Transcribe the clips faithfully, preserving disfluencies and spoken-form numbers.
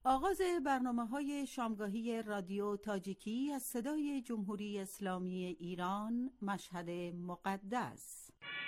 آغاز برنامه‌های شامگاهی رادیو تاجیکی از صدای جمهوری اسلامی ایران، مشهد مقدس.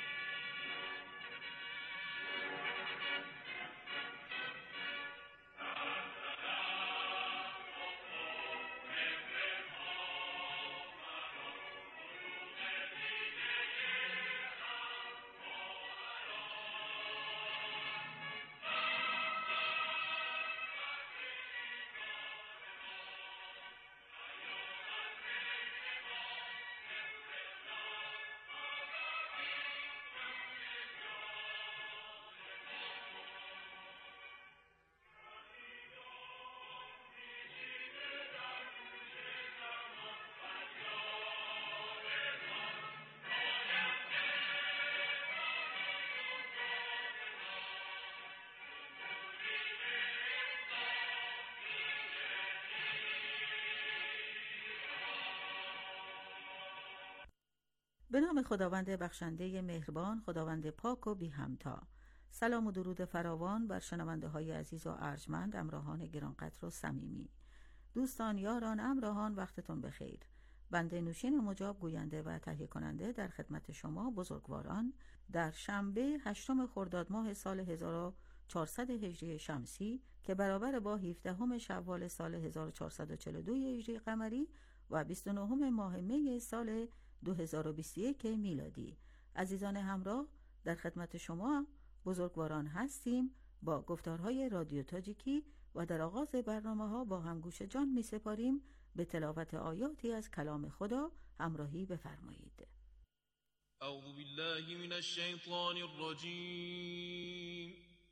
به نام خداوند بخشنده مهربان، خداوند پاک و بی همتا. سلام و درود فراوان بر شنونده های عزیز و ارجمند، امراهان گرانقدر و صمیمی. دوستان، یاران، امراهان، وقتتون بخیر. بنده نوشین مجاب، گوینده و تهیه کننده، در خدمت شما بزرگواران در شنبه هشتم خرداد ماه سال هزار و چهارصد هجری شمسی که برابر با هفدهم شوال سال هزار و چهارصد و چهل و دو هجری قمری و بیست و نهم ماه می سال دو هزار و بیست و یک میلادی، عزیزان همراه، در خدمت شما بزرگواران هستیم با گفتارهای رادیو تاجیکی و در آغاز برنامه ها با هم گوش جان می سپاریم به تلاوت آیاتی از کلام خدا. همراهی بفرمایید. اعوذ بالله من الشیطان الرجیم.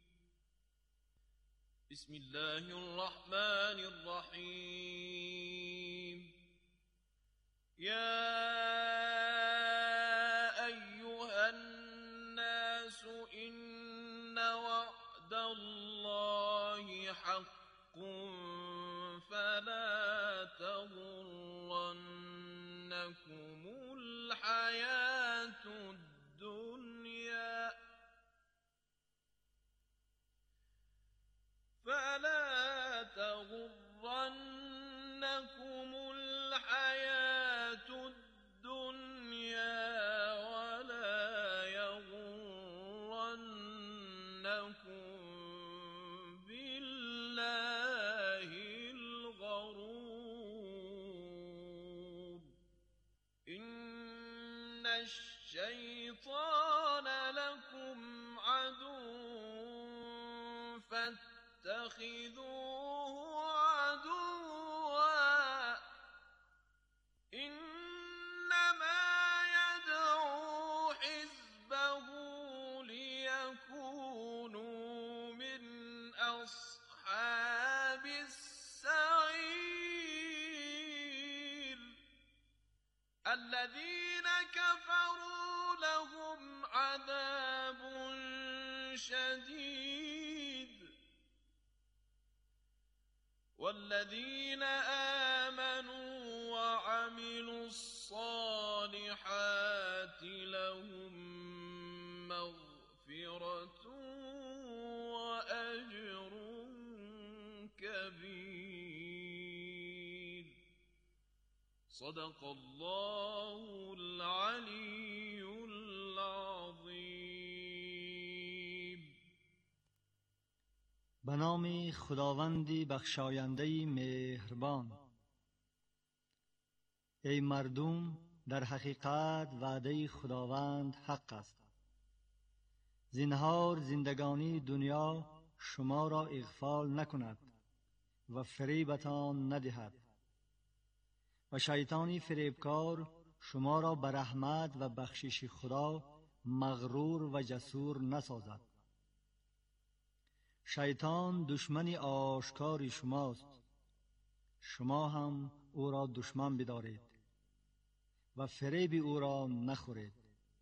بسم الله الرحمن الرحیم. يا أيها الناس إن وعد الله حق فلا تغرنكم الحياة الدنيا فلا تغرنكم الحياة الدنيا ولا يغرنكم بالله الغرور. إن الشيطان لكم عدو فاتخذوه عدوا إنما يدعو حزبه ليكونوا من أصحاب السعير. الذين كفروا لهم عذاب شديد والذين آمنوا وعملوا الصالحات لهم مغفرة وأجر كبير. صدق الله العلي العظيم. به نام خداوندی بخشاینده مهربان. ای مردم، در حقیقت وعده خداوند حق است. زنهار زندگانی دنیا شما را اغفال نکند و فریبتان ندهد و شیطانی فریبکار شما را به رحمت و بخشش خدا مغرور و جسور نسازد. شیطان دشمن آشکار شماست، شما هم او را دشمن بدارید و فریب او را نخورید.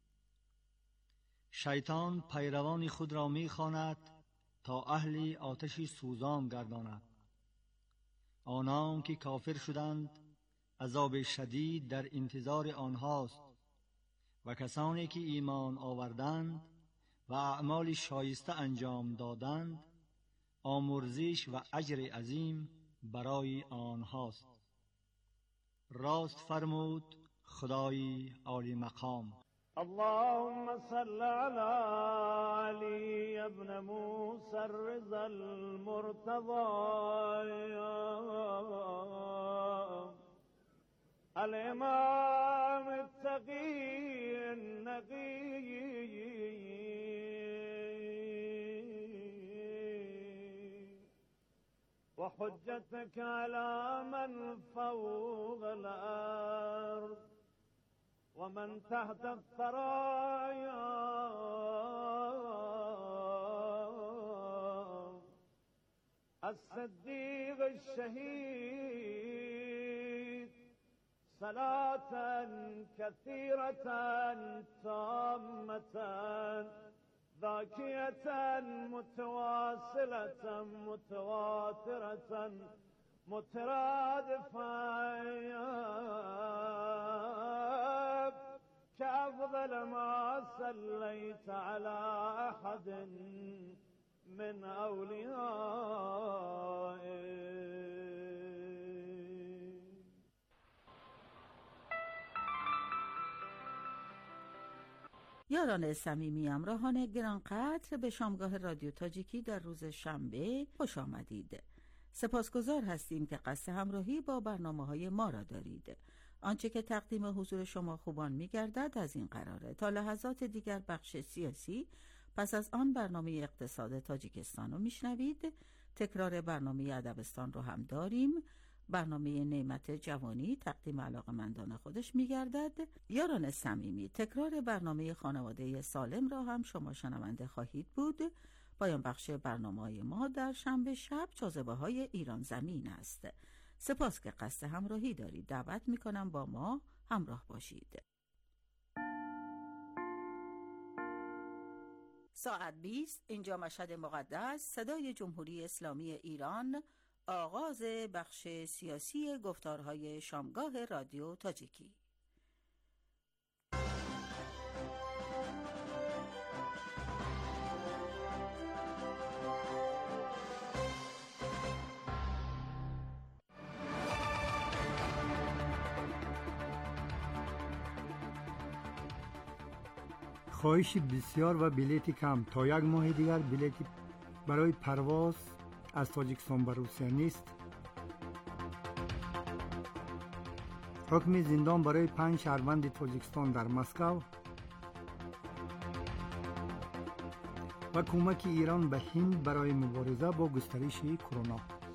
شیطان پیروان خود را می‌خواند تا اهل آتش سوزان گرداند. آنان که کافر شدند عذاب شدید در انتظار آنهاست و کسانی که ایمان آوردند و اعمال شایسته انجام دادند آمرزش و اجر عظیم برای آنهاست. راست فرمود خدای عالی مقام. اللهم صل على علي ابن موسى الرضا المرتضى الإمام التقي النقي وحجتك على من فوق الأرض ومن تحت الثرايا الصديق الشهيد صلاة كثيرة تامة ذاكية متواصلة متواترة مترادفة كأفضل ما صليت على أحد من أوليائك. یاران صمیمی، همراهان گرانقدر، به شامگاه رادیو تاجیکی در روز شنبه خوش آمدید. سپاسگزار هستیم که قصد همراهی با برنامه‌های ما را دارید. آنچه که تقدیم حضور شما خوبان می‌گردد از این قراره تا لحظات دیگر بخش سیاسی، پس از آن برنامه اقتصاد تاجیکستان رو میشنوید. تکرار برنامه ادبستان رو هم داریم. برنامه نعمت جوانی تقدیم علاقه‌مندان خودش می‌گردد. یاران صمیمی، تکرار برنامه خانواده سالم را هم شما شنونده خواهید بود. پایان بخش برنامه‌های ما در شنبه شب جاذبه‌های ایران زمین است. سپاس که قصد همراهی دارید. دعوت می‌کنم با ما همراه باشید. ساعت بیست، اینجا مشهد مقدس، صدای جمهوری اسلامی ایران، آغاز بخش سیاسی گفتارهای شامگاه رادیو تاجیکی. خواهش بسیار و بلیتی کم. تا یک ماه دیگر بلیتی برای پرواز از تاجیکستان به روسیه نیست. حکم زندان برای پنج شهروند تاجیکستان در مسکو و کمک ایران به هند برای مبارزه با گسترش کرونا.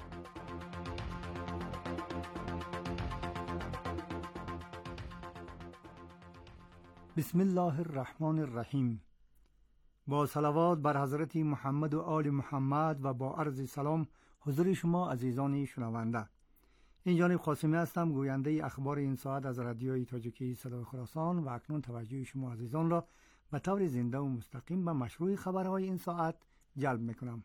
بسم الله الرحمن الرحیم. با صلوات بر حضرت محمد و آل محمد و با عرض سلام حضور شما عزیزان شنونده. این جانب قاسمی هستم، گوینده اخبار این ساعت از رادیوی تاجیکی صدای خراسان، و اکنون توجه شما عزیزان را به طور زنده و مستقیم به مشروع خبرهای این ساعت جلب میکنم.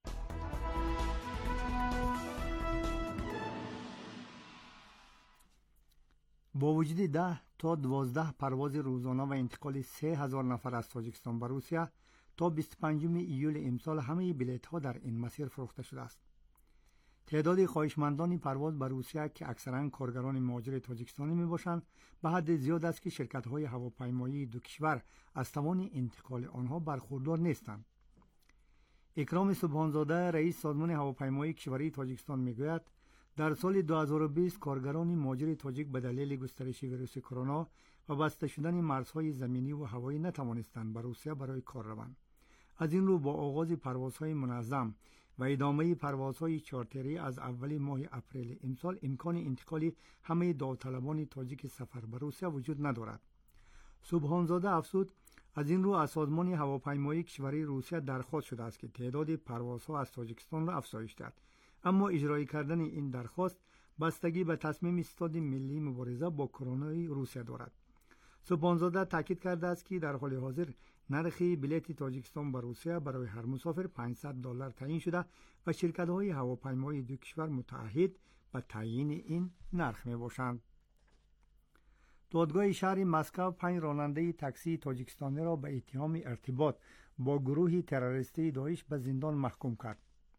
با وجود ده تا دوازده پرواز روزانه و انتقال سه هزار نفر از تاجیکستان به روسیه، تا بیست و پنجم ایول امسال همه بلیط ها در این مسیر فروخته شده است. تعداد خواهشمندان پرواز به روسیه که اکثرا کارگران مهاجر تاجیکستانی می باشند به حد زیاد است که شرکت های هواپیمایی دو کشور از توان انتقال آنها برخوردار نیستند. اکرام سبحانزاده، رئیس سازمان هواپیمایی کشوری تاجیکستان میگوید در سال دو هزار و بیست کارگران مهاجر تاجیک به دلیل گسترش ویروس کرونا و بسته شدن مرزهای زمینی و هوایی نتوانستند به روسیه برای کار روند. از این رو با آغاز پروازهای منظم و ادامه پروازهای چارتری از اول ماه اپریل امسال امکان انتقال همه داوطلبان تاجیک سفر به روسیه وجود ندارد. سبحانزاده افزود از این رو از سازمان هواپیمایی کشوری روسیه درخواست شده است که تعداد پروازها از تاجیکستان را افزایش دهد، اما اجرای کردن این درخواست بستگی به تصمیم استاد ملی مبارزه با کرونا روسیه دارد. سبحانزاده تاکید کرده است که در حال حاضر نرخ بلیط تاجیکستان به روسیه برای هر مسافر پانصد دلار تعیین شده و شرکت‌های هواپیمایی دو کشور متعهد به تعیین این نرخ می‌باشند. دادگاه شهر مسکو پنج راننده تاکسی تاجیکستانی را به اتهام ارتباط با گروه تروریستی داعش به زندان محکوم کرد.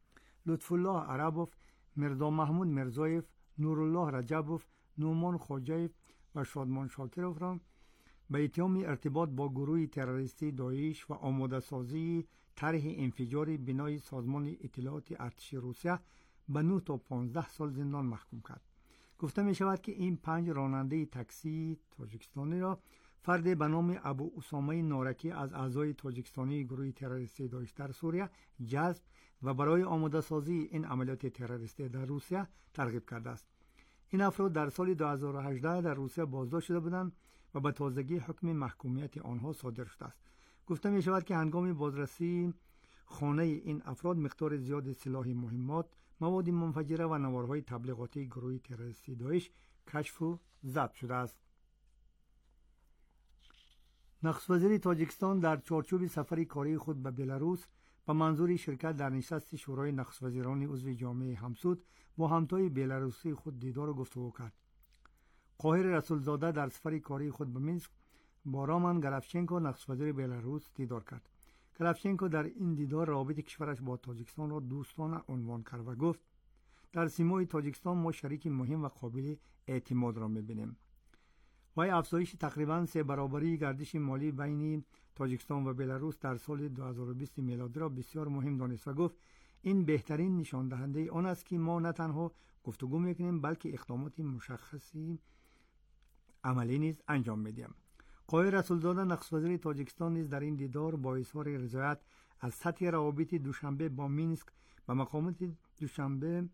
لطف الله عربوف، مرزا محمود مرزایف، نورالله رجبوف، نومان خوجایف و شادمان شاکروف را به اتهام ارتباط با گروه تروریستی داعش و آماده سازی طرح انفجار بنای سازمان اطلاعات ارتش روسیه به نه تا پانزده سال زندان محکوم کرد. گفته می شود که این پنج راننده تاکسی تاجیکستانی را فرد به نام ابو اسامه نارکی از اعضای تاجیکستانی گروه تروریستی داعش در سوریه جذب و برای آماده سازی این عملیات تروریستی در روسیه ترغیب کرده است. این افراد در سال دو هزار و هجده در روسیه بازداشت شده بودند و به تازگی حکم محکومیت آنها صادر شده است. گفته می شود که هنگام بازرسی خانه این افراد مقدار زیاد سلاح مهمات، مواد منفجره و نوارهای تبلیغاتی گروه تروریستی داعش کشف و ضبط شده است. نخست وزیر تاجیکستان در چارچوب سفر کاری خود به بلاروس به منظور شرکت در نشست شورای نخست وزیران عضو جامعه همسود با همتای بلاروسی خود دیدار و گفتگو کرد. قاهر رسولزاده در سفر کاری خود به مینسک با رامان گرافچنکو نخست وزیر بلاروس دیدار کرد. گرافچنکو در این دیدار روابط کشورش با تاجیکستان را دوستانه عنوان کرد و گفت در سیمای تاجیکستان ما شریک مهم و قابل اعتماد را می‌بینیم. وی افزایش تقریباً سه برابری گردش مالی بین تاجیکستان و بلاروس در سال دو هزار و بیست میلادی را بسیار مهم دانست و گفت این بهترین نشان دهنده آن است که ما نه تنها گفتگو می‌کنیم بلکه اقدامات مشخصی عملی نیز انجام می‌دهیم. قاهر رسولزاده نخست وزیر تاجیکستان نیز در این دیدار با اظهار رضایت از سطح روابط دوشنبه با مینسک و مقامات دوشنبه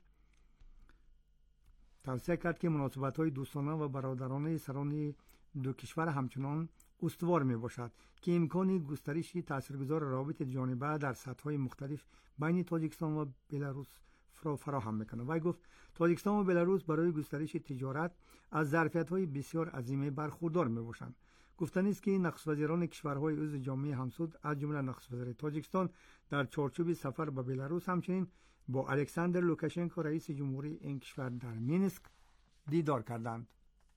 توصیه کرد که مناسبت‌های دوستانه و برادرانه سران دو کشور همچنان استوار می باشد که امکان گسترش تاثیرگذار روابط جانبه در سطح‌های مختلف بین تاجیکستان و بلاروس فراهم می‌کند. وی گفت تاجیکستان و بلاروس برای گسترش تجارت از ظرفیت‌های بسیار عظیم برخوردار می‌باشند. گفتنی است که نخست وزیران کشورهای عضو جامعه همسود از جمله نخست وزیر تاجیکستان در چارچوب سفر به بلاروس همچنین با الکساندر لوکاشنکو رئیس جمهوری این کشور در مینسک دیدار کردند.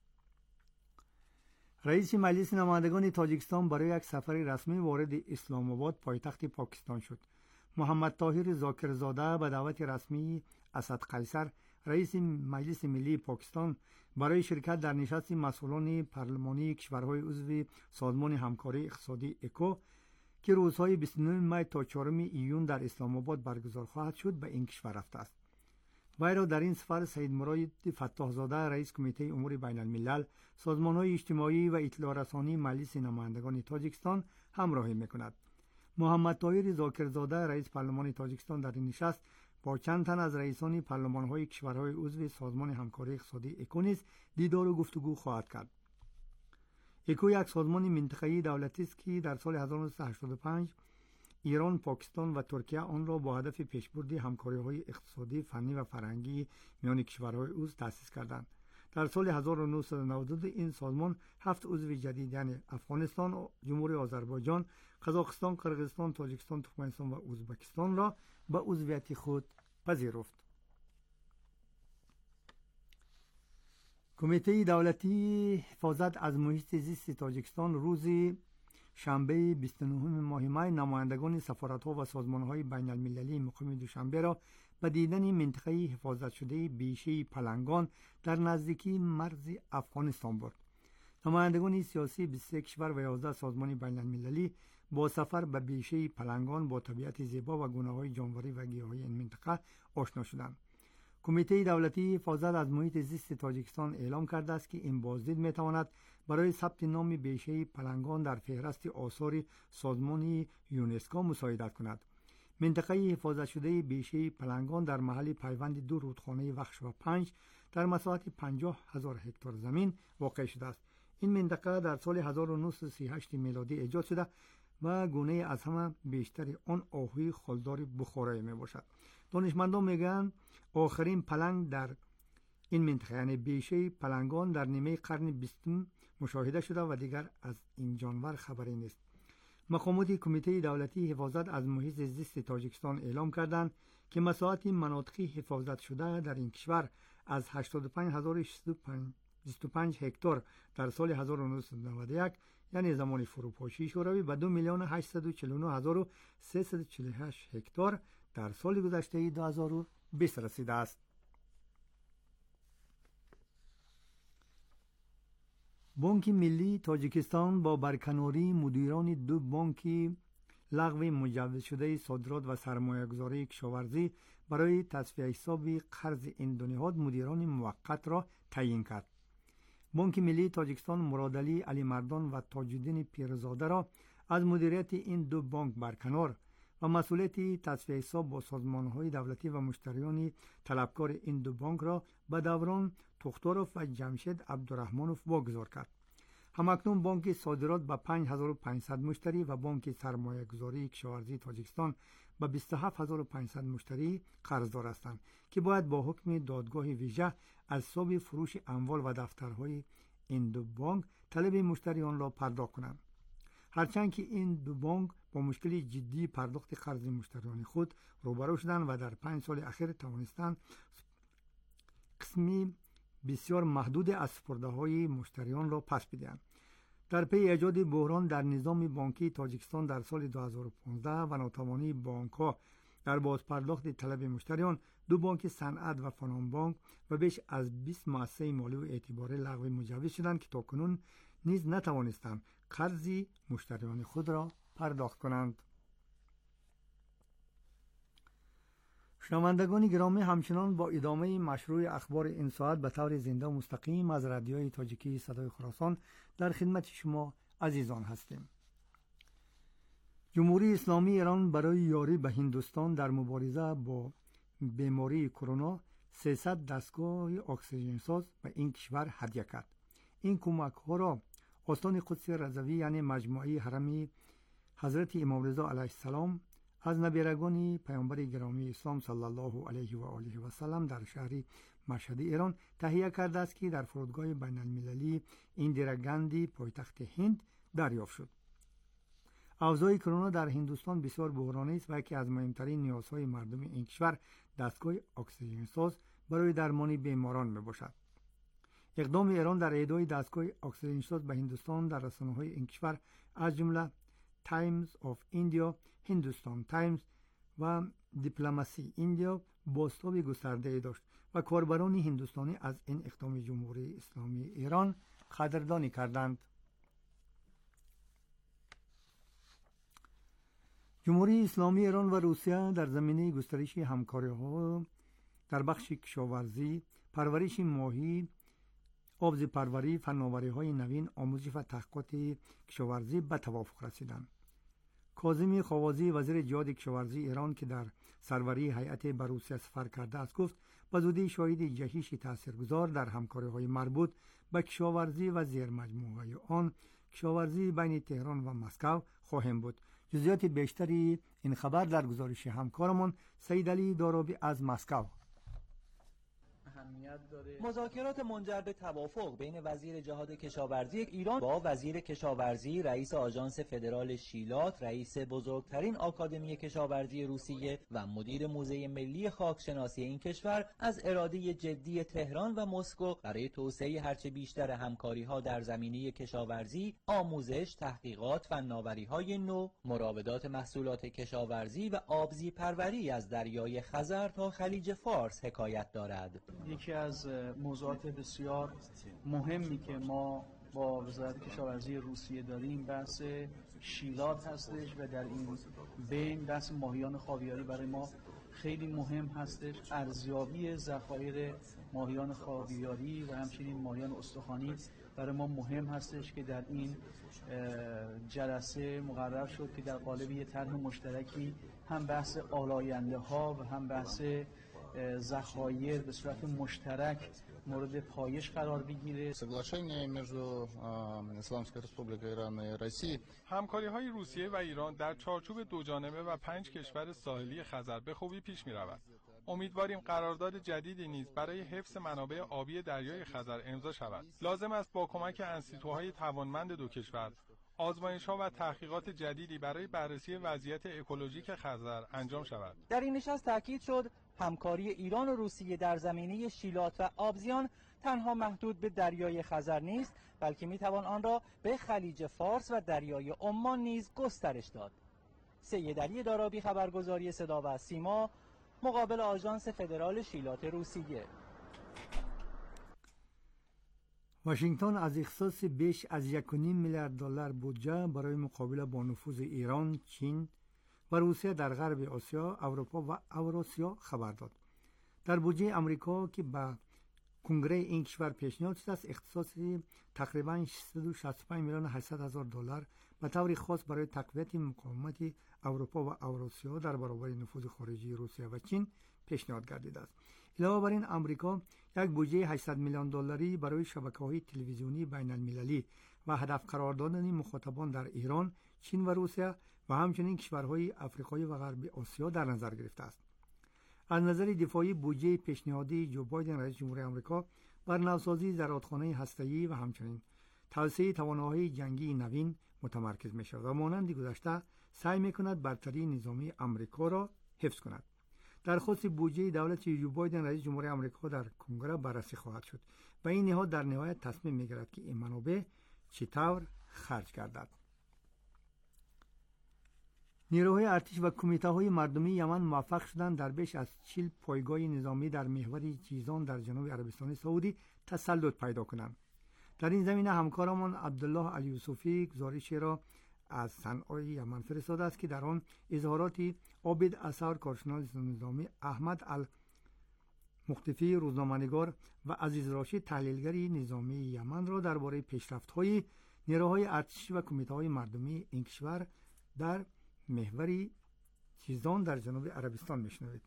رئیس مجلس نمایندگان تاجیکستان برای یک سفر رسمی وارد اسلام آباد پایتخت پاکستان شد. محمد طاهر ذاکرزاده به دعوت رسمی اسد قیصر رئیس مجلس ملی پاکستان برای شرکت در نشست مسئولان پارلمانی کشورهای عضو سازمان همکاری اقتصادی اکو که روزهای بیست و نه می تا چهارم ایون در اسلام آباد برگزار خواهد شد به این کشور رفته است. وی را در این سفر سید مراد فتاح زاده رئیس کمیته امور بین الملل، سازمان‌های اجتماعی و اطلاع رسانی مجلس نمایندگان تاجیکستان همراهی می‌کند. محمد طاهر ذاکرزاده رئیس پارلمان تاجیکستان در این نشست با چند تن از رئیسان پارلمان‌های کشورهای عضو سازمان همکاری اقتصادی اکو نیز دیدار و گفتگو خواهد کرد. اکو یک سازمان منطقه‌ای دولتی است که در سال هزار و نهصد و هشتاد و پنج ایران، پاکستان و ترکیه آن را با هدف پیشبرد همکاری‌های اقتصادی، فنی و فرهنگی میان کشورهای عضو تأسیس کردند. در سال هزار و نهصد و نود و دو این سازمان هفت عضو جدید یعنی افغانستان، جمهوری آذربایجان، قزاقستان، قرقیزستان، تاجیکستان، ترکمنستان و ازبکستان را به عضویت خود پذیرفت. کمیته دولتی حفاظت از محیط زیست تاجیکستان روز شنبه بیست و نهم ماه می نمایندگان سفارت‌ها و سازمان‌های بین المللی مقیم دوشنبه را به دیدن منطقه حفاظت شده بیشه پلنگان در نزدیکی مرز افغانستان برد. نمایندگان سیاسی بیست و سه کشور و یازده سازمان بین المللی با سفر به بیشه پلنگان با طبیعت زیبا و گونه‌های جانوری و گیاهی این منطقه آشنا شدند. کمیته دولتی حفاظت از محیط زیست تاجیکستان اعلام کرده است که این بازدید می‌تواند برای ثبت نام بیشه پلنگان در فهرست آثار سازمان یونسکو مساعدت کند. منطقه حفاظت شده بیشه پلنگان در محل پیوند دو رودخانه وخش و پنج در مساحت پنجاه هزار هکتار زمین واقع شده است. این منطقه در سال هزار و نهصد و سی و هشت میلادی ایجاد شده و گونه از همه بیشتر آن آهوی خالدار بخارایی می باشد. دانشمندان میگن آخرین پلنگ در این منطقه یعنی بیشه پلنگان در نیمه قرن بیستم مشاهده شده و دیگر از این جانور خبری نیست. مقامات کمیته دولتی حفاظت از محیط زیست تاجیکستان اعلام کردند که مساحت مناطق حفاظت شده در این کشور از هشتاد و پنج هزار و شصت و پنج هکتار در سال هزار و نهصد و نود و یک یعنی زمان فروپاشی شوروی به دو میلیون هشتصد و چهل و نه هزار و سیصد و چهل و هشت هکتار در سال گذشته دو هزار و بیست رسیده است. بانک ملی تاجیکستان با برکناری مدیران دو بانک لغو مجوز شده صادرات و سرمایه‌گذاری کشاورزی برای تصفیه حساب قرض این دو نهاد مدیران موقت را تعیین کرد. بانک ملی تاجیکستان مرادعلی علی مردان و تاج‌الدین پیرزاده را از مدیریت این دو بانک برکنار و مسئولیت تصفیه حساب با سازمان‌های دولتی و مشتریان طلبکار این دو بانک را به دوران توختاروف و جمشید عبدالرحمنوف واگذار کرد. همکنون بانک صادرات به پنج هزار و پانصد مشتری و بانک سرمایه گذاری کشاورزی تاجیکستان به بیست و هفت هزار و پانصد مشتری قرضدار هستند که باید با حکم دادگاه ویژه از حساب فروش اموال و دفترهای این دو بانک طلب مشتریان را پرداخت کنند. هرچند که این دو بانک با مشکل جدی پرداخت قرض مشتریان خود روبرو شدند و در پنج سال اخیر توانستند قسمی بسیار محدود از سپرده‌های مشتریان را پس بدهند. در پی ایجاد بحران در نظام بانکی تاجیکستان در سال دو هزار و پانزده و ناتوانی بانک‌ها در بازپرداخت طلب مشتریان، دو بانک صنعت و فنان بانک و بیش از بیست مؤسسه مالی و اعتباری لغو مجوز شدند که تاکنون نیز نتوانستند قرض مشتریان خود را پرداخت کنند. شنوندگان گرامی، همچنان با ادامه مشروع اخبار این ساعت به طور زنده و مستقیم از رادیوی تاجیکی صدای خراسان در خدمت شما عزیزان هستیم. جمهوری اسلامی ایران برای یاری به هندوستان در مبارزه با بیماری کرونا سیصد دستگاه اکسیژن ساز به این کشور هدیه کرد. این کمک ها را استان قدس رضوی یعنی مجموعه حرم حضرت امام رضا علیه السلام از نبیرگان پیامبر گرامی اسلام صلی الله علیه و آله و سلم در شهر مشهد ایران تهیه کرده است که در فرودگاه بین المللی ایندیرا گاندی پایتخت هند دریافت شد. اوضاع کرونا در هندوستان بسیار بحرانی است و یکی از مهمترین نیازهای مردم این کشور دستگاه اکسیژن ساز برای درمان بیماران میباشد. اقدام ایران در اهدای دستگاه اکسیژن ساز به هندوستان در رسانه‌های این کشور از جمله تایمز آف ایندیا، هندوستان تایمز و دیپلماسی ایندیا بازتاب گسترده داشت و کاربران هندوستانی از این اقدام جمهوری اسلامی ایران قدردانی کردند. جمهوری اسلامی ایران و روسیه در زمینه گسترش همکاری‌ها در بخش کشاورزی، پرورش ماهی، آبزی پروری، فناوری‌های نوین، آموزش و تحقیقات کشاورزی به توافق رسیدند. کاظمی خوازی وزیر جهاد کشاورزی ایران که در سروری هیئت به روسیه سفر کرده است گفت به زودی شاهد جهش تاثیرگذار در همکاری‌های مربوط به کشاورزی و زیرمجموعه آن کشاورزی بین تهران و مسکو خواهیم بود. جزئیات بیشتری این خبر در گزارش همکارمان سید علی دارابی از مسکو. مذاکرات منجر به توافق بین وزیر جهاد کشاورزی ایران با وزیر کشاورزی، رئیس آژانس فدرال شیلات، رئیس بزرگترین آکادمی کشاورزی روسیه و مدیر موزه ملی خاکشناسی این کشور از اراده جدی تهران و مسکو برای توسعه هرچه بیشتر همکاری‌ها در زمینه کشاورزی، آموزش، تحقیقات، فناوری‌های نو، مراودات محصولات کشاورزی و آبزی پروری از دریای خزر تا خلیج فارس حکایت دارد. یکی از موضوعات بسیار مهمی که ما با وزارت کشاورزی روسیه داریم بحث شیلات هستش و در این بین بحث ماهیان خاویاری برای ما خیلی مهم هستش. ارزیابی ذخایر ماهیان خاویاری و همچنین ماهیان استخوانی برای ما مهم هستش که در این جلسه مقرر شد که در قالب یک طرح مشترکی هم بحث آلاینده ها و هم بحث ذخایر به صورت مشترک مورد پایش قرار بگیره. соглашение между Исламской Республикой Иран и Россией. همکاری‌های روسیه و ایران در چارچوب دوجانبه و پنج کشور ساحلی خزر به خوبی پیش می‌رود. امیدواریم قرارداد جدیدی نیز برای حفظ منابع آبی دریای خزر امضا شود. لازم است با کمک انستیتوهای توانمند دو کشور آزمایش‌ها و تحقیقات جدیدی برای بررسی وضعیت اکولوژیک خزر انجام شود. در این نشست تاکید شد همکاری ایران و روسیه در زمینه شیلات و آبزیان تنها محدود به دریای خزر نیست، بلکه میتوان آن را به خلیج فارس و دریای عمان نیز گسترش داد. سید علی دارابی، خبرگزاری صدا و سیما، مقابل آژانس فدرال شیلات روسیه. واشنگتن از اختصاص بیش از یک و نیم میلیارد دلار بودجه برای مقابله با نفوذ ایران، چین و روسیه در غرب آسیا، اروپا و اوراسیا خبر داد. در بودجه آمریکا که به کنگره این کشور پیشنهاد شده است، اختصاص تقریباً ششصد و شصت و پنج میلیون و هشتصد هزار دلار به طور خاص برای تقویت مقاومت اروپا و اوراسیا در برابر نفوذ خارجی روسیه و چین پیشنهاد گردیده است. علاوه بر این، آمریکا یک بودجه هشتصد میلیون دلاری برای شبکه‌های تلویزیونی بین المللی و هدف قرار دادن مخاطبان در ایران، چین و روسیه و همچنین کشورهای افریقایی و غرب آسیا در نظر گرفته است. از نظر دفاعی، بودجه پیشنهادی جو بایدن رئیس جمهوری آمریکا بر نوسازی زرادخانه هسته‌ای و همچنین توسعه توانایی جنگی نوین متمرکز می شود و مانند گذشته سعی می کند برتری نظامی آمریکا را حفظ کند. درخواست بودجه دولت جو بایدن رئیس جمهوری آمریکا در کنگره بررسی خواهد شد و این نهاد در نهایت تصمیم می گیرد که این منابع چطور خرج گردد. نیروهای ارتش و کمیته های مردمی یمن موفق شدند در بیش از چهل پایگاه نظامی در محور جیزان در جنوب عربستان سعودی تسلط پیدا کنند. در این زمینه همکارمان عبدالله الیوسفی گزارشی را از صنعای یمن فرستاده است که در آن اظهارات عابد اثر کارشناس نظامی، احمد المختفی روزنامه‌نگار و عزیز راشد تحلیلگر نظامی یمن را درباره پیشرفت‌های نیروهای ارتشی و کمیته‌های مردمی این کشور در محور جیزان در جنوب عربستان میشنوید.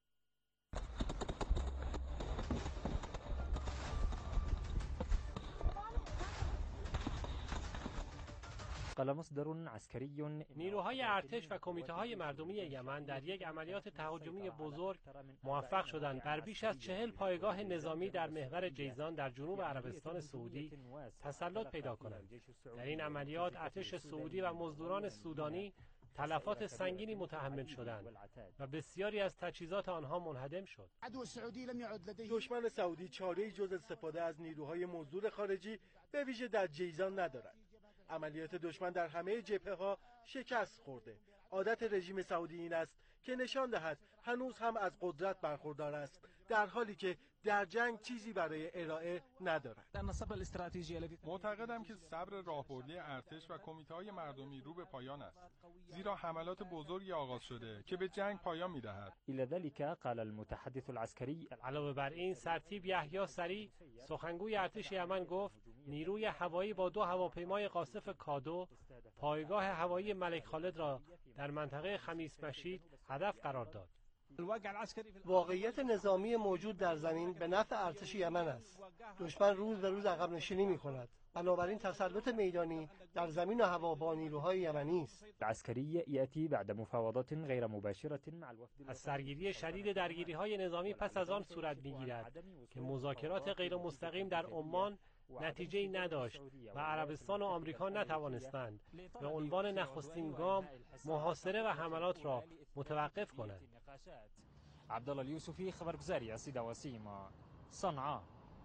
نیروهای ارتش و کمیته‌های مردمی یمن در یک عملیات تهاجمی بزرگ موفق شدند بر بیش از چهل پایگاه نظامی در محور جیزان در جنوب عربستان سعودی تسلط پیدا کنند. در این عملیات ارتش سعودی و مزدوران سودانی تلفات سنگینی متحمل شدند و بسیاری از تجهیزات آنها منهدم شد. دشمن سعودی چاره‌ای جز استفاده از نیروهای مزدور خارجی به ویژه در جیزان ندارد. عملیات دشمن در همه جبهه‌ها شکست خورده. عادت رژیم سعودی این است که نشان دهد هنوز هم از قدرت برخوردار است، در حالی که در جنگ چیزی برای ارائه ندارد. معتقدم که صبر راهبردی ارتش و کمیته‌های مردمی رو به پایان است، زیرا حملات بزرگی آغاز شده که به جنگ پایان می‌دهد. علاوه بر این، سرتیپ یحیی سری، سخنگوی ارتش یمن، گفت نیروی هوایی با دو هواپیمای قاصف کادو پایگاه هوایی ملک خالد را در منطقه خمیس مشید هدف قرار داد. واقعیت نظامی موجود در زمین به نفع ارتش یمن است. دشمن روز به روز عقب نشینی می‌کند. بنابراین تسلط میدانی در زمین و هوا با نیروهای یمنی است. از سرگیری شدید درگیری‌های نظامی پس از آن صورت می‌گیرد که مذاکرات غیر مستقیم در عمان نتیجه‌ای نداشت و عربستان و آمریکا نتوانستند به عنوان نخستین گام محاصره و حملات را متوقف کنند. عبدالله الیوسفی، خبرگزاری صدا و سیما، صنعا.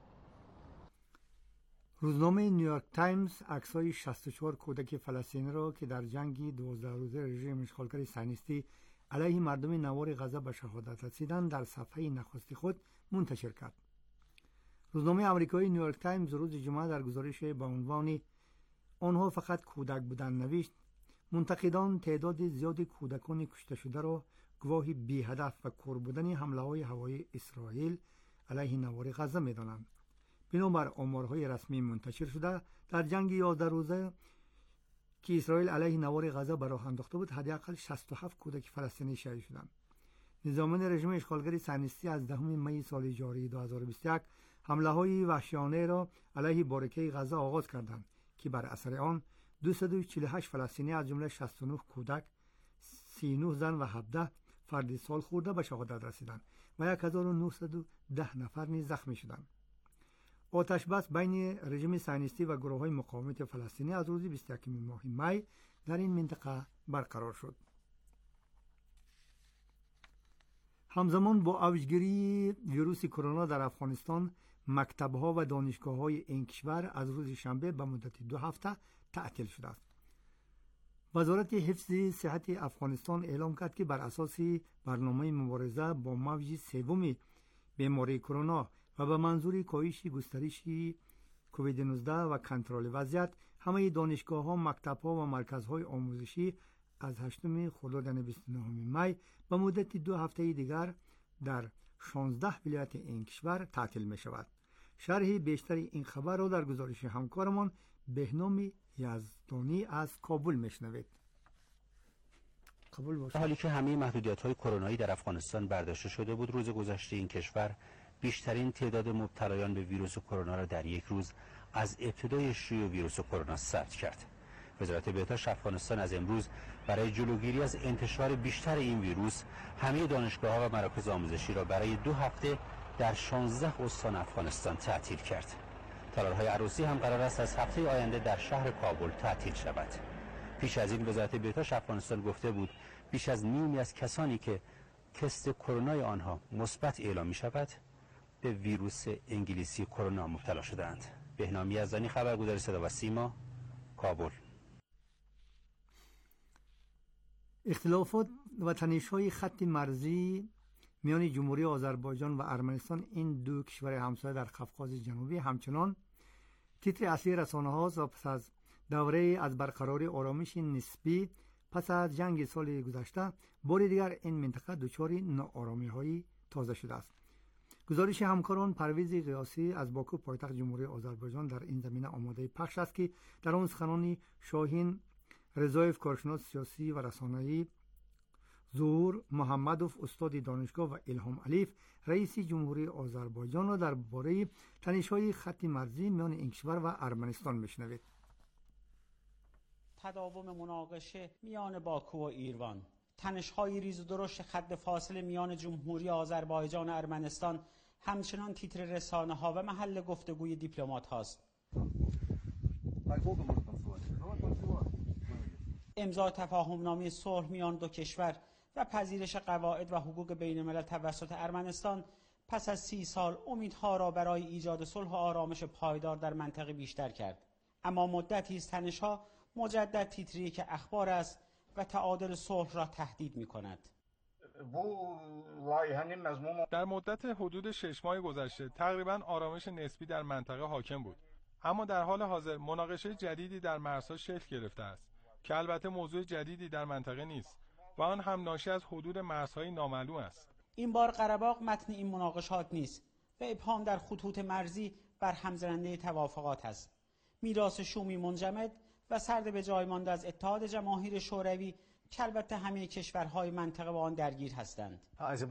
روزنامه نیویورک تایمز عکس‌های شصت و چهار کودک فلسطینی را که در جنگ دوازده روزه رژیم اشغالگر صهیونیستی علیه مردم نوار غزه به شهادت رسیدند در صفحه نخست خود منتشر کرد. روزنامه آمریکایی نیویورک تایمز روز جمعه در گزارش با عنوان آنها فقط کودک بودند نوشت: منتقدان تعداد زیادی کودکان کشته شده را گواه بی هدف و کور بودن حمله‌های هوایی اسرائیل علیه نوار غزه می‌دانند. بنابر آمارهای رسمی منتشر شده، در جنگ یازده روزه که اسرائیل علیه نوار غزه به راه انداخته بود، حداقل شصت و هفت کودک فلسطینی شهید شدند. نظامیان رژیم اشغالگر صهیونیستی از دهم می سال جاری دو هزار و بیست و یک حمله‌های وحشیانه را علیه بارکه غزه آغاز کردند که بر اثر آن دویست و چهل و هشت فلسطینی از جمله شصت و نه کودک، سی و نه زن و هفده فرد سال خورده به شهادت رسیدند و هزار و نهصد و ده نفر نیز زخمی شدند. آتش بس بین رژیم صهیونیستی و گروه‌های مقاومت فلسطینی از روز بیست و یکم ماه می در این منطقه برقرار شد. همزمان با اوجگیری ویروس کرونا در افغانستان، مکتب‌ها و دانشگاه‌های این کشور از روز شنبه به مدت دو هفته تعطیل شده است. وزارت حفظ صحت افغانستان اعلام کرد که بر اساس برنامه مبارزه با موج سوم بیماری کرونا و به منظور کاهش گسترش کووید نوزده و کنترل وضعیت، همه دانشگاه‌ها، مکتب‌ها و مرکزهای آموزشی از هشتم خرداد یعنی بیست و نهم می به مدت دو هفته دیگر در شانزده ولایت این کشور تعطیل می شود. شرح بیشتر این خبر را در گزارش همکارمان بهنام یزدانی از کابل میشنوید. قبول باشه. حالی که همه محدودیت‌های کرونایی در افغانستان برداشته شده بود، روز گذشته این کشور بیشترین تعداد مبتلایان به ویروس کرونا را در یک روز از ابتدای شیوع ویروس کرونا ثبت کرد. وزارت بهداشت افغانستان از امروز برای جلوگیری از انتشار بیشتر این ویروس همه دانشگاه‌ها و مراکز آموزشی را برای دو هفته در شانزده استان افغانستان تعطیل کرد. تالارهای عروسی هم قرار است از هفته آینده در شهر کابل تعطیل شود. پیش از این وزارت بهداشت افغانستان گفته بود بیش از نیمی از کسانی که تست کرونای آنها مثبت اعلام می شود به ویروس انگلیسی کرونا مبتلا شدند. بهنام یزدانی، خبرگزاری صدا و سیما، کابل. اختلافات و تنش‌های خط مرزی میان جمهوری آذربایجان و ارمنستان، این دو کشور همسایه در قفقاز جنوبی، همچنان تیتر اصلی رسانه هاست و پس از دوره از برقراری آرامش نسبی پس از جنگ سال گذشته، بار دیگر این منطقه دچار ناآرامی‌های تازه شده است. گزارش همکاران پرویز قیاسی از باکو پایتخت جمهوری آذربایجان در این زمینه آماده پخش است که در آن سخنان شاهین رضایف، کارشناس سیاسی و رسانه‌ای، ظهور محمدوف، استاد دانشگاه، و الهام علیف، رئیس جمهوری آذربایجان را درباره تنش‌های خط مرزی میان این کشور و ارمنستان میشنوید. تداوم مناقشه میان باکو و ایروان، تنش‌های ریز و درشت خط فاصله میان جمهوری آذربایجان و ارمنستان همچنان تیتر رسانه‌ها و محل گفتگوی دیپلمات هاست. امضا تفاهمنامه صلح میان دو کشور و پذیرش قواعد و حقوق بین الملل توسط ارمنستان پس از سی سال امیدها را برای ایجاد صلح و آرامش پایدار در منطقه بیشتر کرد. اما مدتی است تنش‌ها مجدد تیتری که اخبار است و تعادل صلح را تهدید می‌کند. در مدت حدود شش ماه گذشته تقریباً آرامش نسبی در منطقه حاکم بود، اما در حال حاضر مناقشه جدیدی در مرزها شکل گرفته است که البته موضوع جدیدی در منطقه نیست و آن هم ناشی از حدود مرزهای نامعلوم است. این بار قره‌باغ متن این مناقشات نیست و ابهام در خطوط مرزی بر همزننده توافقات است. میراث شومی منجمد و سرد به جای مانده از اتحاد جماهیر شوروی که البته همه کشورهای منطقه با آن درگیر هستند.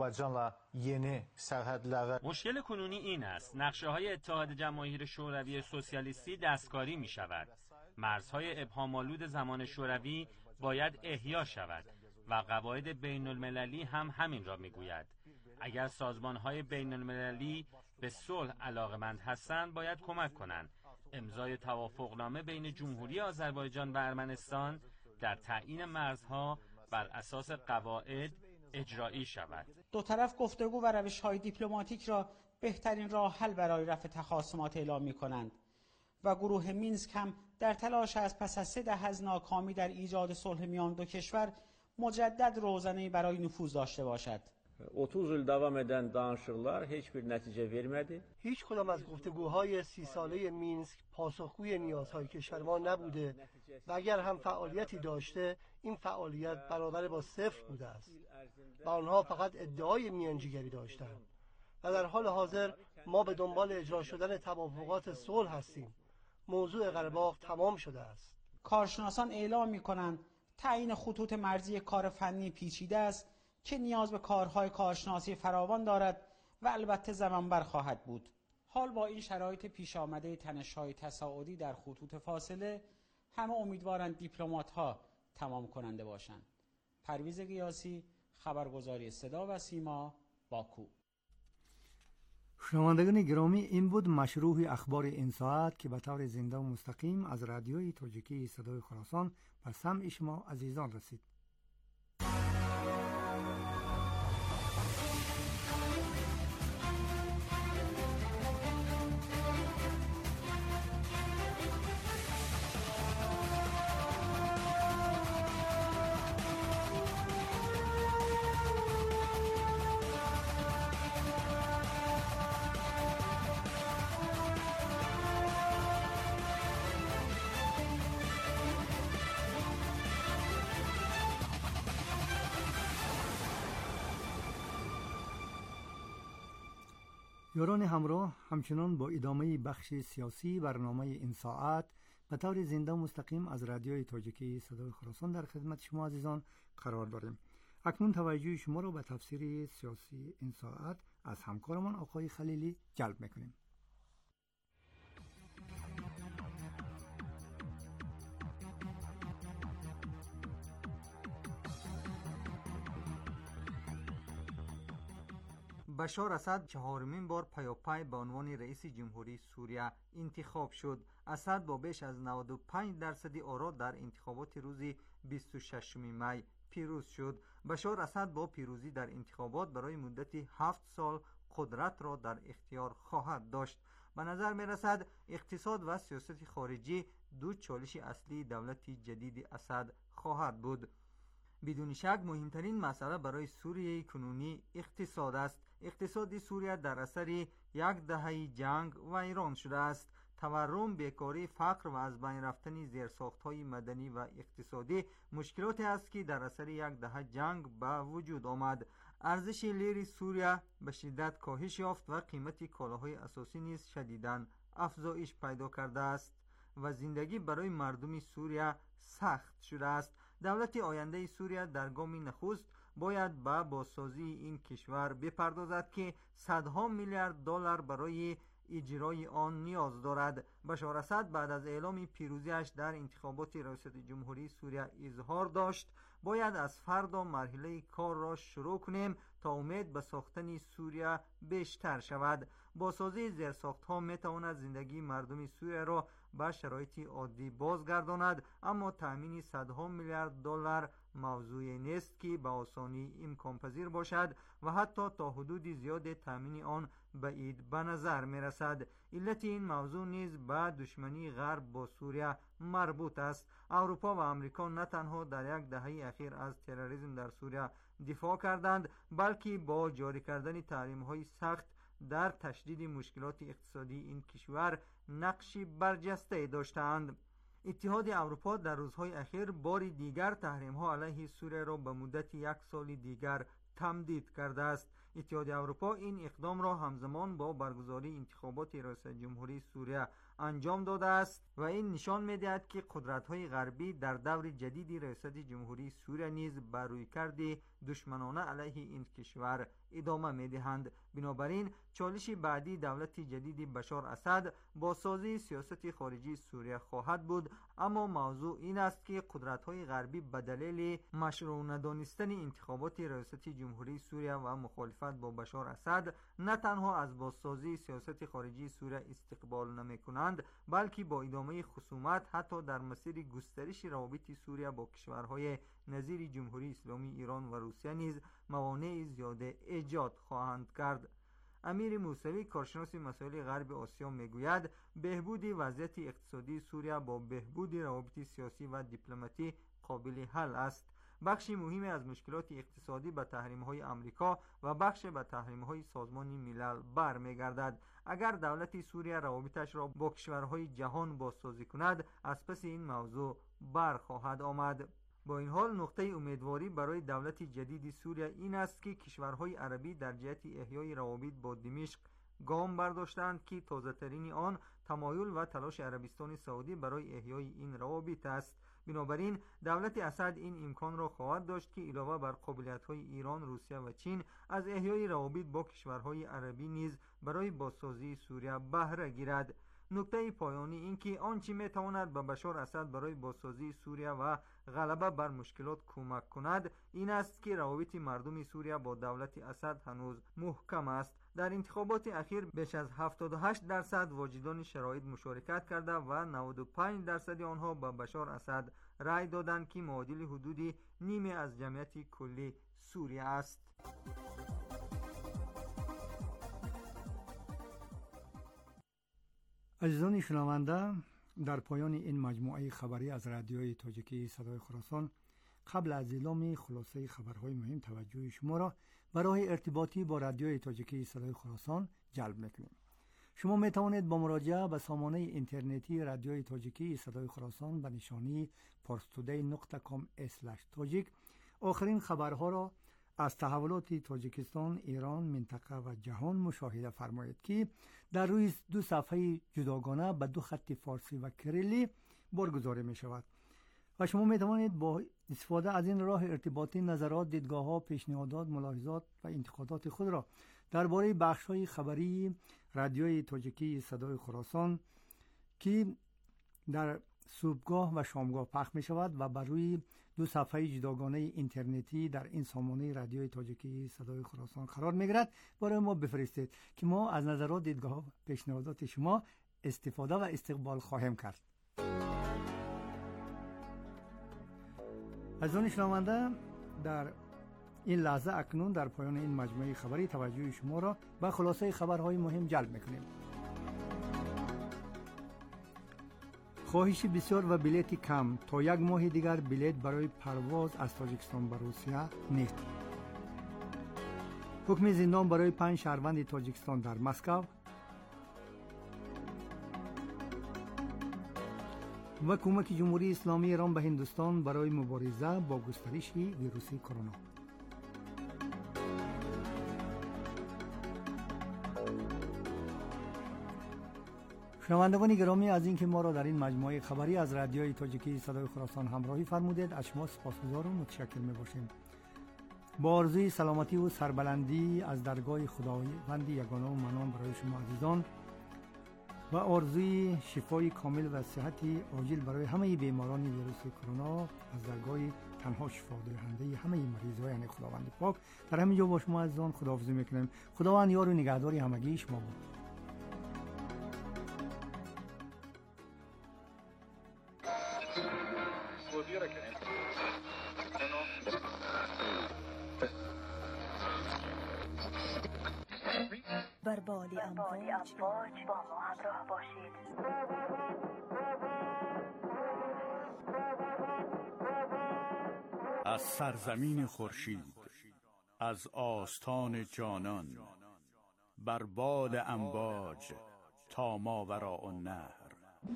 مشکل کنونی این است نقشه‌های اتحاد جماهیر شوروی سوسیالیستی دستکاری می شود. مرزهای ابهام‌آلود زمان شوروی باید احیا شود و قواعد بین المللی هم همین را می گوید. اگر سازمان‌های بین المللی به صلح علاقمند هستند باید کمک کنند. امضای توافقنامه بین جمهوری آذربایجان و ارمنستان در تعیین مرزها بر اساس قواعد اجرایی شود. دو طرف گفتگو و روش‌های دیپلماتیک را بهترین راه حل برای رفع تخاصمات اعلام می‌کنند و گروه مینسک هم در تلاش است پس از سه دهه از ناکامی در ایجاد صلح میان دو کشور مجدد روزنه‌ای برای نفوذ داشته باشد. otuz il davam edən danışıqlar heç bir nəticə vermədi. هیچ کدام از گفتگوهای سی ساله مینسک پاسخگوی نیازهای کشور ما نبوده و اگر هم فعالیتی داشته این فعالیت برابر با صفر بوده است و آنها فقط ادعای میانجیگری داشتند و در حال حاضر ما به دنبال اجرا شدن توافقات صلح هستیم. موضوع قره‌باغ تمام شده است. کارشناسان اعلام می‌کنند تعیین خطوط مرزی کار فنی پیچیده است که نیاز به کارهای کارشناسی فراوان دارد و البته زمانبر خواهد بود. حال با این شرایط پیش آمده تنش‌های تصاعدی در خطوط فاصله همه امیدوارند دیپلمات‌ها تمام کننده باشند. پرویز قیاسی، خبرگزاری صدا و سیما، باکو. شنوندگان گرامی، این بود مشروع اخبار این ساعت که به طور زنده و مستقیم از رادیوی تاجیکی صدای خراسان به سمع شما عزیزان رسید. یاران همراه، همچنان با ادامه بخش سیاسی برنامه این ساعت به طور زنده مستقیم از رادیوی تاجیکی صدای خراسان در خدمت شما عزیزان قرار داریم. اکنون توجه شما را به تفسیر سیاسی این ساعت از همکارمان آقای خلیلی جلب میکنیم. بشار اسد چهارمین بار پیاپی به عنوان رئیس جمهوری سوریه انتخاب شد. اسد با بیش از نود و پنج درصد آرا در انتخابات روز بیست و ششم می پیروز شد. بشار اسد با پیروزی در انتخابات برای مدت هفت سال قدرت را در اختیار خواهد داشت. به نظر می رسد اقتصاد و سیاست خارجی دو چالش اصلی دولت جدید اسد خواهد بود. بدون شک مهمترین مسئله برای سوریه کنونی اقتصاد است. اقتصاد سوریه در اثر یک دهه جنگ ویران شده است. تورم، بیکاری، فقر و از بین رفتن زیرساخت‌های مدنی و اقتصادی مشکلاتی است که در اثر یک دهه جنگ به وجود آمد. ارزش لیری سوریه به شدت کاهش یافت و قیمت کالاهای اساسی نیز شدیداً افزایش پیدا کرده است و زندگی برای مردم سوریه سخت شده است. دولت آینده سوریه در گام نخست باید به بازسازی این کشور بپردازد که صدها میلیارد دلار برای اجرای آن نیاز دارد. بشار اسد بعد از اعلام پیروزیش در انتخابات ریاست جمهوری سوریه اظهار داشت باید از فردا مرحله کار را شروع کنیم تا امید به ساختن سوریه بیشتر شود. بازسازی زیرساخت‌ها میتواند زندگی مردم سوریه را به شرایط عادی بازگرداند، اما تامین صدها میلیارد دلار موضوع نیست که به آسانی امکان پذیر باشد و حتی تا حدود زیاد تامین آن بعید به نظر می رسد. علت این موضوع نیز به دشمنی غرب با سوریه مربوط است. اروپا و آمریکا نه تنها در یک دهه اخیر از تروریسم در سوریه دفاع کردند، بلکه با جاری کردن تحریم‌های سخت در تشدید مشکلات اقتصادی این کشور نقشی برجسته داشتند. اتحاد اروپا در روزهای اخیر بار دیگر تحریم‌ها علیه سوریه را به مدت یک سال دیگر تمدید کرده است. اتحاد اروپا این اقدام را همزمان با برگزاری انتخابات ریاست جمهوری سوریه انجام داده است و این نشان می‌دهد که قدرت‌های غربی در دور جدید ریاست جمهوری سوریه نیز بر رویکرد دشمنانه علیه این کشور ادامه می‌دهند. بنابراین چالش بعدی دولت جدید بشار اسد با سازی سیاست خارجی سوریه خواهد بود، اما موضوع این است که قدرت‌های غربی به دلیل مشروع ندانستن انتخابات ریاست جمهوری سوریه و مخالفت با بشار اسد نه تنها از بازسازی سیاست خارجی سوریه استقبال نمی‌کنند، بلکه با ادامه خصومت حتی در مسیر گسترش روابط سوریه با کشورهای نظیر جمهوری اسلامی ایران و روسیه نیز موانع زیاده ایجاد خواهند کرد. امیر موسوی کارشناس مسائل غرب آسیا میگوید بهبود وضعیت اقتصادی سوریه با بهبود روابط سیاسی و دیپلماتی قابل حل است. بخشی مهمی از مشکلات اقتصادی به تحریم‌های آمریکا و بخش به تحریم‌های سازمان ملل برمیگردد. اگر دولت سوریه روابطش را با کشورهای جهان بازسازی کند، از پس این موضوع برخواهد آمد. با این حال نقطه امیدواری برای دولت جدید سوریه این است که کشورهای عربی در جهت احیای روابط با دمشق گام برداشتند که تازه‌ترین آن تمایل و تلاش عربستان سعودی برای احیای این روابط است. بنابراین دولت اسد این امکان را خواهد داشت که علاوه بر قابلیت‌های ایران، روسیه و چین از احیای روابط با کشورهای عربی نیز برای بازسازی سوریه بهره گیرد. نکته پایانی این که آنچه میتواند به بشار اسد برای بازسازی سوریه و غلبه بر مشکلات کمک کند این است که روابط مردم سوریه با دولت اسد هنوز محکم است. در انتخابات اخیر بیش از هفتاد و هشت درصد واجدان شرایط مشارکت کرده و نود و پنج درصد آنها به بشار اسد رأی دادند که معادل حدود نیمه از جمعیت کلی سوریه است. عزیزان شنونده، در پایان این مجموعه خبری از رادیوی تاجیکی صدای خراسان قبل از اعلام خلاصه خبرهای مهم توجه شما را برای ارتباطی با رادیوی تاجیکی صدای خراسان جلب می‌کنیم. شما می توانید با مراجعه به سامانه اینترنتی رادیوی تاجیکی صدای خراسان به نشانی پارستودی نقطه کام اسلش تاجیک آخرین خبرها را از تحولات تاجیکستان، ایران، منطقه و جهان مشاهده فرمایید که در روی دو صفحه جداگانه به دو خط فارسی و کریلی برگزار می شود و شما می توانید با استفاده از این راه ارتباطی نظرات، دیدگاه‌ها، پیشنهادات، ملاحظات و انتقادات خود را درباره بخش‌های خبری رادیوی تاجیکی صدای خراسان که در صبحگاه و شامگاه پخش می شود و بر روی دو صفحه جداگانه اینترنتی در این سامانه رادیوی تاجیکی صدای خراسان قرار می گیرد برای ما بفرستید که ما از نظرات، دیدگاه و پیشنهادات شما استفاده و استقبال خواهیم کرد. عزیزان شنونده، در این لحظه اکنون در پایان این مجموعه خبری توجه شما را به خلاصه خبرهای مهم جلب می‌کنیم. خواهش بسیار و بلیت کم، تا یک ماه دیگر بلیت برای پرواز از تاجیکستان به روسیه نیست. حکم زندان برای پنج شهروند تاجیکستان در مسکو و کمک جمهوری اسلامی ایران به هندوستان برای مبارزه با گسترش ویروس کرونا. شنوندگان گرامی، از اینکه ما را در این مجموعه خبری از رادیوی تاجیکی صدای خراسان همراهی فرمودید از شما سپاسگزار و متشکر می‌باشیم. با آرزوی سلامتی و سربلندی از درگاه خداوند یگانه و منان برای شما عزیزان و آرزوی شفای کامل و صحت عاجل برای همه بیماران ویروس کرونا از درگاه تنها شفا دهنده همه مریضان یعنی خداوند پاک، در همین جا با شما عزیزان خداحافظی میکنیم. خداوند یار و نگهدار همگی شما باد. بر باد امواج با ما همراه باشید. از سرزمین خورشید، از آستان جانان، بر باد امواج تا ماوراء النهر.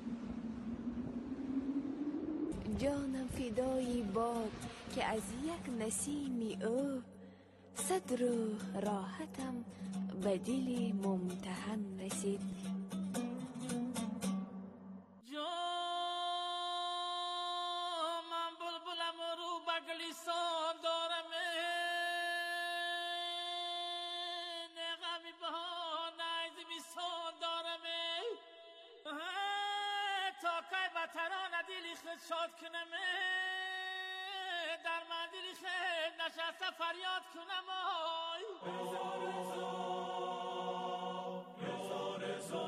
جانم فدای باد که از یک نسیمی او صد روح راحتم به دل ممتحن رسید. جو من بلبلم و رو بگلیسان دارم، نغمی بها نیز بیسان دارم، تا که به ترانه دلی خود شاد کنم، در من دلی خود نشسته فریاد کنم. آی رضا رضا رضا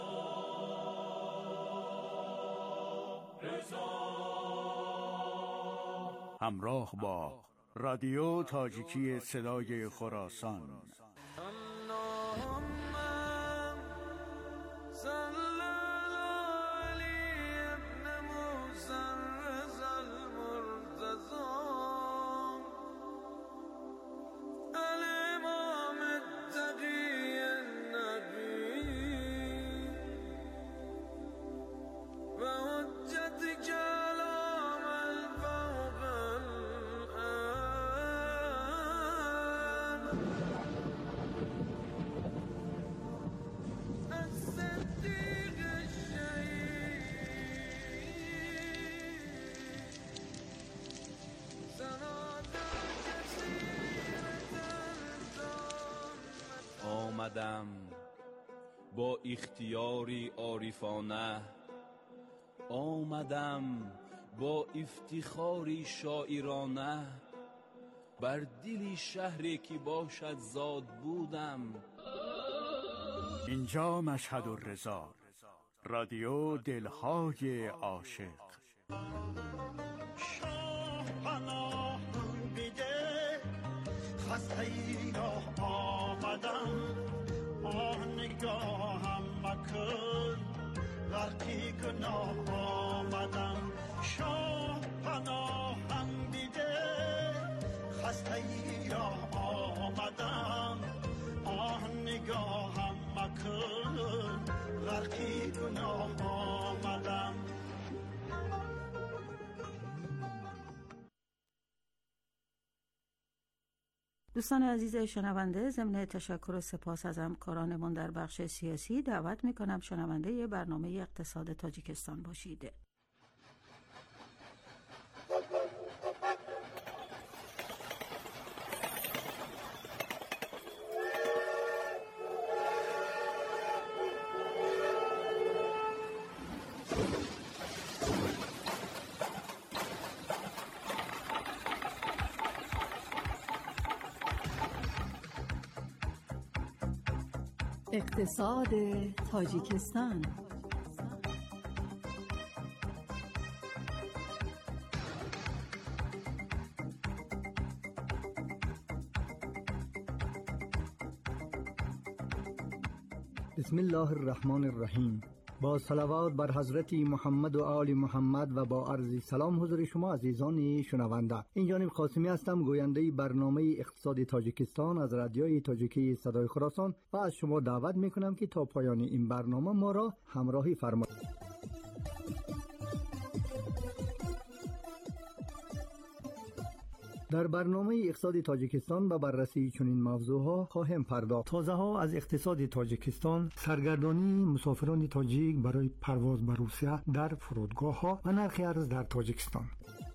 رضا. همراه با رادیو تاجیکی صدای خراسان. آمدم با اختیاری عارفانه، آمدم با افتخاری شاعرانه، بر دل شهری که باشد زاد بودم. اینجا مشهد الرضا، رادیو دلهای عاشق. شاه پناه بده، خسته ای را آمدم، آه نگاهم مکن غرقی گناه آمدم. شاه پناهم بده، خسته ای را آمدم، آه نگاهم مکن غرقی گناه آمدم. دوستان عزیز شنونده، ضمن تشکر و سپاس از همکارانمون در بخش سیاسی، دعوت میکنم شنونده برنامه اقتصاد تاجیکستان باشید. اقتصاد تاجیکستان. بسم الله الرحمن الرحیم. با صلوات بر حضرت محمد و آل محمد و با عرض سلام حضور شما عزیزان شنونده. این جانب قاسمی هستم، گوینده برنامه اقتصاد تاجیکستان از رادیوی تاجیکی صدای خراسان و از شما دعوت میکنم که تا پایان این برنامه ما را همراهی فرمایید. در برنامه اقتصاد تاجیکستان به بررسی چنین موضوعها خواهیم پرداخت. تازه ها از اقتصاد تاجیکستان، سرگردانی مسافران تاجیک برای پرواز به روسیه در فرودگاه ها و نرخ ارز در تاجیکستان.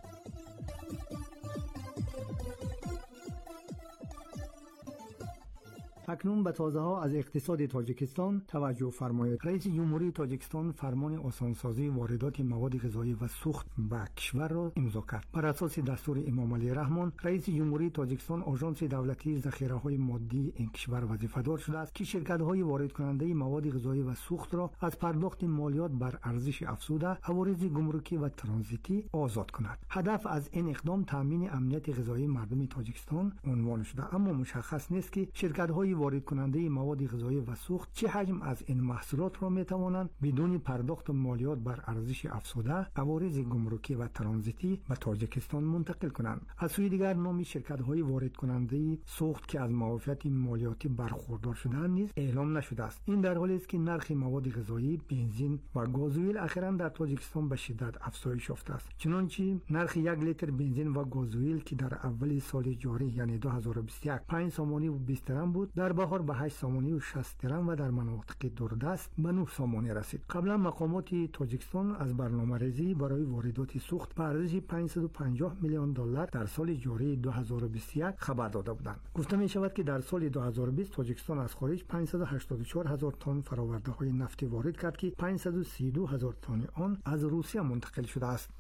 اکنون به تازه ها از اقتصاد تاجیکستان توجه فرمایید. رئیس جمهوری تاجیکستان فرمان آسانسازی واردات مواد غذایی و سوخت به کشور را امضا کرد. بر اساس دستور امام علی رحمان، رئیس جمهوری تاجیکستان آژانس دولتی ذخیره‌های مادی این کشور وظیفه‌دار شده است که شرکت‌های وارد کننده مواد غذایی و سوخت را از پرداخت مالیات بر ارزش افزوده، عوارض گمرکی و ترانزیتی آزاد کند. هدف از این اقدام تامین امنیت غذایی مردم تاجیکستان عنوان شده، اما مشخص نیست که شرکت‌های وارد کننده مواد غذایی و سوخت چه حجم از این محصولات را می توانند بدون پرداخت مالیات بر ارزش افزوده، عوارض گمرکی و ترانزیتی به تاجیکستان منتقل کنند. از سوی دیگر نام شرکت‌های وارد کننده سوخت که از معافیت مالیاتی برخوردار شده‌اند نیز اعلام نشده است. این در حالی است که نرخ مواد غذایی، بنزین و گازوئیل اخیراً در تاجیکستان به شدت افزایش یافته است. چنانچه نرخ یک لیتر بنزین و گازوئیل که در اول سال جاری یعنی دو هزار و بیست و یک پنج سامانی و بیست درم بود، در بهار به هشت سامانی و شصت درم و در مناطق دوردست به نه سامانی رسید. قبلا مقامات تاجیکستان از برنامه‌ریزی برای واردات سوخت به ارزش پانصد و پنجاه میلیون دلار در سال جاری دو هزار و بیست و یک خبر داده بودند. گفته می شود که در سال دو هزار و بیست تاجیکستان از خارج پانصد و هشتاد و چهار هزار تن فرآورده‌های نفتی وارد کرد که پانصد و سی و دو هزار تن آن از روسیه منتقل شده است.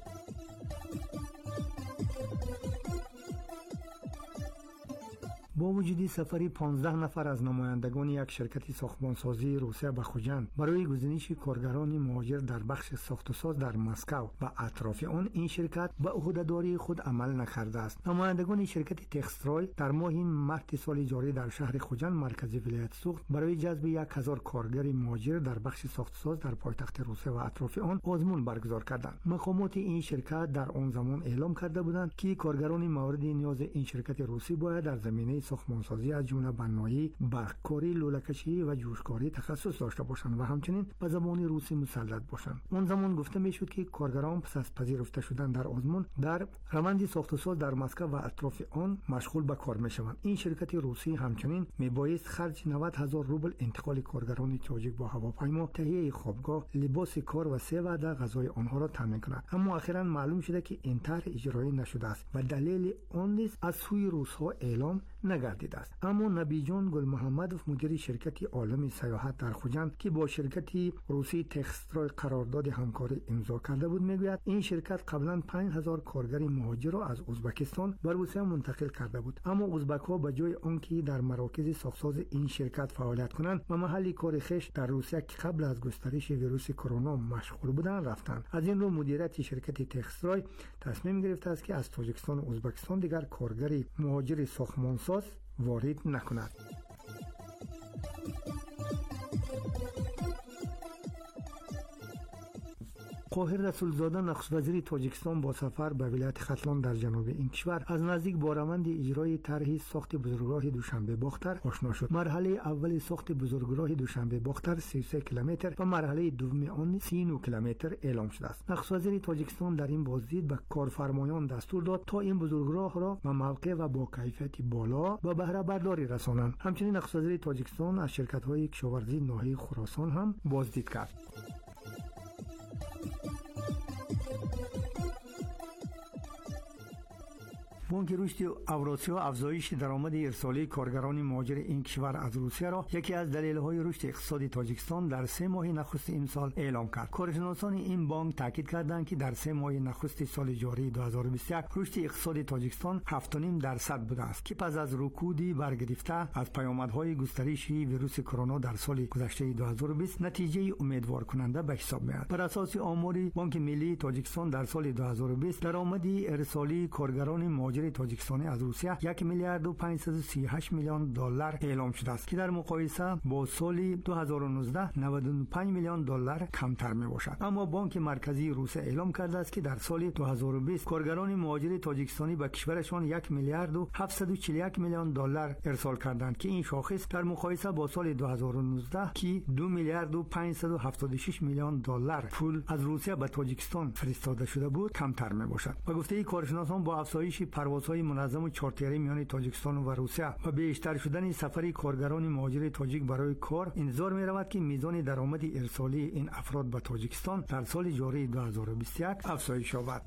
با وجود سفری پانزده نفر از نمایندگان یک شرکت ساختمانسازی روسیه به خوجند برای گزینش کارگران مهاجر در بخش ساخت و ساز در مسکو و اطراف آن، این شرکت به عهده‌داری خود عمل نکرده است. نمایندگان شرکت تکسترای در ماه مارس سال جاری در شهر خوجند مرکز ولایت سوخت برای جذب یک هزار کارگر مهاجر در بخش ساخت و ساز در پایتخت روسیه و اطراف آن آزمون برگزار کردند. مقامات این شرکت در آن زمان اعلام کرده بودند که کارگران مورد نیاز این شرکت روسی باید در زمینه ساختمانسازی از جمله بنایی، برقکاری، لوله‌کشی و جوشکاری تخصص داشته باشند و همچنین به زبان روسی مسلط باشند. اون زمان گفته میشد که کارگران پس از پذیرفته شدن در آزمون در روند ساخت و ساز در مسکو و اطراف آن مشغول به کار میشوند. این شرکت روسی همچنین میبایست خرج نود هزار روبل انتقال کارگران تاجیک با هواپیما، تهیه خوابگاه، لباس کار و سه وعده غذای آنها را تامین کند. اما اخیراً معلوم شده که این طرح اجرایی نشده است و دلیل آن نیز از سوی روس‌ها اعلام نگردیده است. اما نبیجان گل محمدوف مدیر شرکت عالم سیاحت در خوجند که با شرکت روسی تکسترای قرارداد همکاری امضا کرده بود میگوید این شرکت قبلا پنج هزار کارگر مهاجر را از ازبکستان به روسیه منتقل کرده بود، اما ازبک‌ها به جای آنکه در مراکز ساخت‌ساز این شرکت فعالیت کنند و محل کار خویش در روسیه که قبل از گسترش ویروس کرونا مشغول بودند رفتند. از این رو مدیریت شرکت تکسترای تصمیم گرفته است که از تاجیکستان و ازبکستان دیگر کارگر مهاجر ساختمانساز وارد نکند. قاهر رسولزاده نخست وزیر تاجیکستان با سفر به ولایت ختلان در جنوب این کشور از نزدیک با روند اجرای طرح ساخت بزرگراه دوشنبه باختر آشنا شد. مرحله اول ساخت بزرگراه دوشنبه باختر سی و سه کیلومتر و مرحله دوم آن سی و نه کیلومتر اعلام شده است. نخست وزیر تاجیکستان در این بازدید به کارفرمایان دستور داد تا این بزرگراه را به موقع و با کیفیت بالا به بهره برداری رسانند. همچنین نخست وزیر تاجیکستان از شرکت‌های کشاورزی ناحیه خراسان هم بازدید کرد. بانک رشد اوراسیا افزایش درآمد ارسالی کارگران مهاجر این کشور از روسیه را یکی از دلایل‌های رشد اقتصادی تاجیکستان در سه ماه نخست امسال اعلام کرد. کارشناسان این بانک تاکید کردند که در سه ماه نخست سال جاری دو هزار و بیست و یک رشد اقتصادی تاجیکستان هفت و نیم درصد بوده است که پس از رکودی برگرفته از پیامدهای گسترش ویروس کرونا در سال گذشته دو هزار و بیست نتیجه امیدوار کننده به حساب میاد. بر اساس آمار بانک ملی تاجیکستان در سال دو هزار و بیست درآمد ارسالی کارگران مهاجر تاجیکستانی از روسیه یک میلیارد و پانصد و سی و هشت میلیون دلار اعلام شده است که در مقایسه با سال دو هزار و نوزده نود و پنج میلیون دلار کمتر می باشد. اما بانک مرکزی روسیه اعلام کرده است که در سال دو هزار و بیست کارگران مهاجر تاجیکستانی به کشورشان یک میلیارد و هفتصد و چهل و یک میلیون دلار ارسال کردند که این شاخص در مقایسه با سال دو هزار و نوزده که دو میلیارد و پانصد و هفتاد و شش میلیون دلار پول از روسیه به تاجیکستان فرستاده شده بود کمتر می باشد. به گفته کارشناسان با افزایش پروازهای منظم و چارتری میان تاجیکستان و روسیه و بیشتر شدن سفر کارگران مهاجر تاجیک برای کار انتظار می رود که میزان درآمد ارسالی این افراد به تاجیکستان در سال جاری دو هزار و بیست و یک افزایش یابد.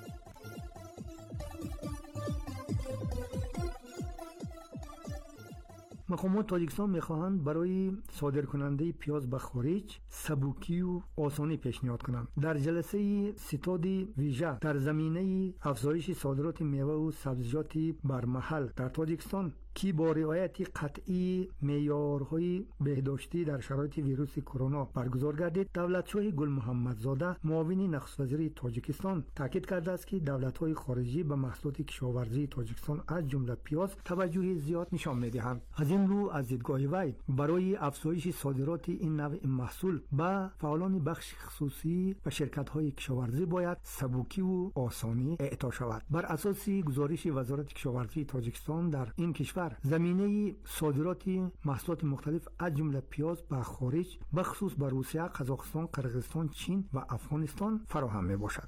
مقامات تاجیکستان میخواهند برای صادر کننده پیاز به خارج سبوکی و آسانی پیشنهاد کنند. در جلسه ستاد ویژه در زمینه افزایش صادرات میوه و سبزیجات برمحل در تاجیکستان که با رعایت قطعی معیارهای بهداشتی در شرایط ویروس کرونا برگزار گردید، دولتشاه گل محمدزاده معاون نخست وزیر تاجیکستان تاکید کرده است که دولت‌های خارجی به محصولات کشاورزی تاجیکستان از جمله پیاز توجه زیاد نشان می‌دهند. از این رو از دیدگاه وی برای افزایش صادرات این نوع محصول به فعالان بخش خصوصی و شرکت‌های کشاورزی باید سبوکی و آسانی اعطا شود. بر اساس گزارش وزارت کشاورزی تاجیکستان در این کشور زمینه صادرات محصولات مختلف از جمله پیاز به خارج به خصوص به روسیه، قزاقستان، قرقیزستان، چین و افغانستان فراهم می باشد.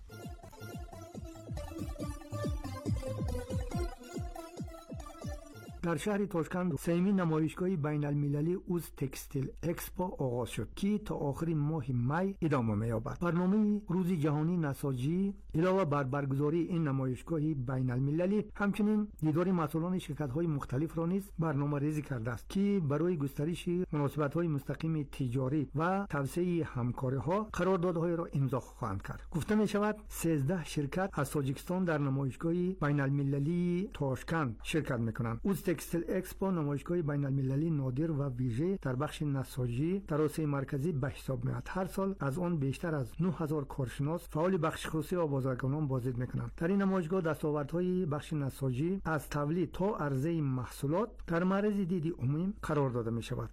در شهر تاشکند سومین نمایشگاه بین المللی اوز تکستیل اکسپو آغاز شد که تا آخر ماه می ادامه می‌یابد. برنامه روز جهانی نساجی علاوه بر برگزاری این نمایشگاه بین المللی همچنین دیدار مسئولان شرکت‌های مختلف را نیز برنامه‌ریزی کرده است که برای گسترش مناسبت‌های مستقیم تجاری و توسعه همکاری‌ها قراردادهای را امضا خواهند کرد. گفته می‌شود سیزده شرکت از تاجیکستان در نمایشگاه بین المللی تاشکند شرکت می‌کنند. اوز تکستیل اکسپو نمایشگاه بین المللی نادر و ویژه در بخش نساجی در آسیای مرکزی به حساب میاد. هر سال از آن بیشتر از نه هزار کارشناس فعال بخش خصوصی و بازرگانان بازدید میکنند. در این نمایشگاه دستاوردهای بخش نساجی از تولید تا عرضه محصولات در معرض دید عمومی قرار داده می شود.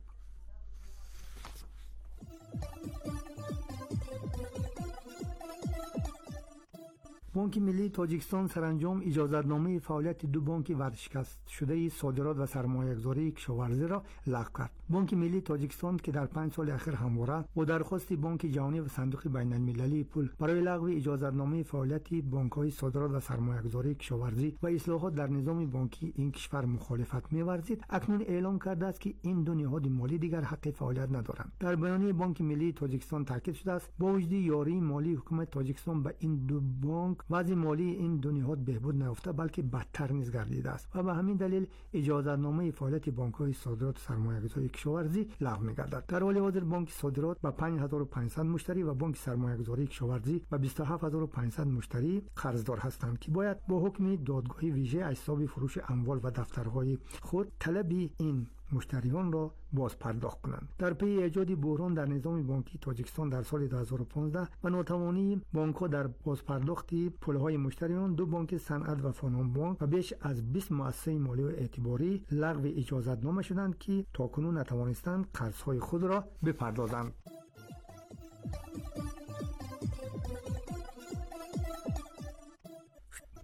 بانک ملی تاجیکستان سرانجام اجازتنامه فعالیت دو بانک ورشکست شده صادرات و سرمایه‌گذاری کشاورزی را لغو کرد. بانک ملی تاجیکستان که در پنج سال اخیر همواره با درخواست بانک جهانی و صندوق بین المللی پول برای لغو اجازتنامه فعالیت بانک‌های صادرات و سرمایه‌گذاری کشاورزی و اصلاحات در نظام بانکی این کشور مخالفت می‌ورزید، اکنون اعلام کرده است که این دو نهاد مالی دیگر حق فعالیت ندارند. در بیانیه بانک ملی تاجیکستان تاکید شده است با وجود یاری مالی حکومت تاجیکستان به این دو بانک وضع مالی این دو نهاد بهبود نیافته بلکه بدتر نیز گردیده است و به همین دلیل اجازتنامه فعالیت بانک‌های صادرات و سرمایه‌گذاری کشاورزی لغو می‌گردد. در حال حاضر بانک صادرات با پنج هزار و پانصد مشتری و بانک سرمایه‌گذاری کشاورزی با بیست و هفت هزار و پانصد مشتری قرضدار هستند که باید با حکم دادگاه ویژه از حساب فروش اموال و دفترهای خود طلب این مشتریان را باز پرداخت کنند. در پی ایجاد بحران در نظام بانکی تاجیکستان در سال دو هزار و پانزده و ناتوانی بانک‌ها در باز پرداخت پولهای مشتریان، دو بانک صنعت و فنون بانک و بیش از بیست مؤسسه مالی و اعتباری لغو اجازتنامه شدند که تاکنون نتوانستند قرضهای خود را بپردازند.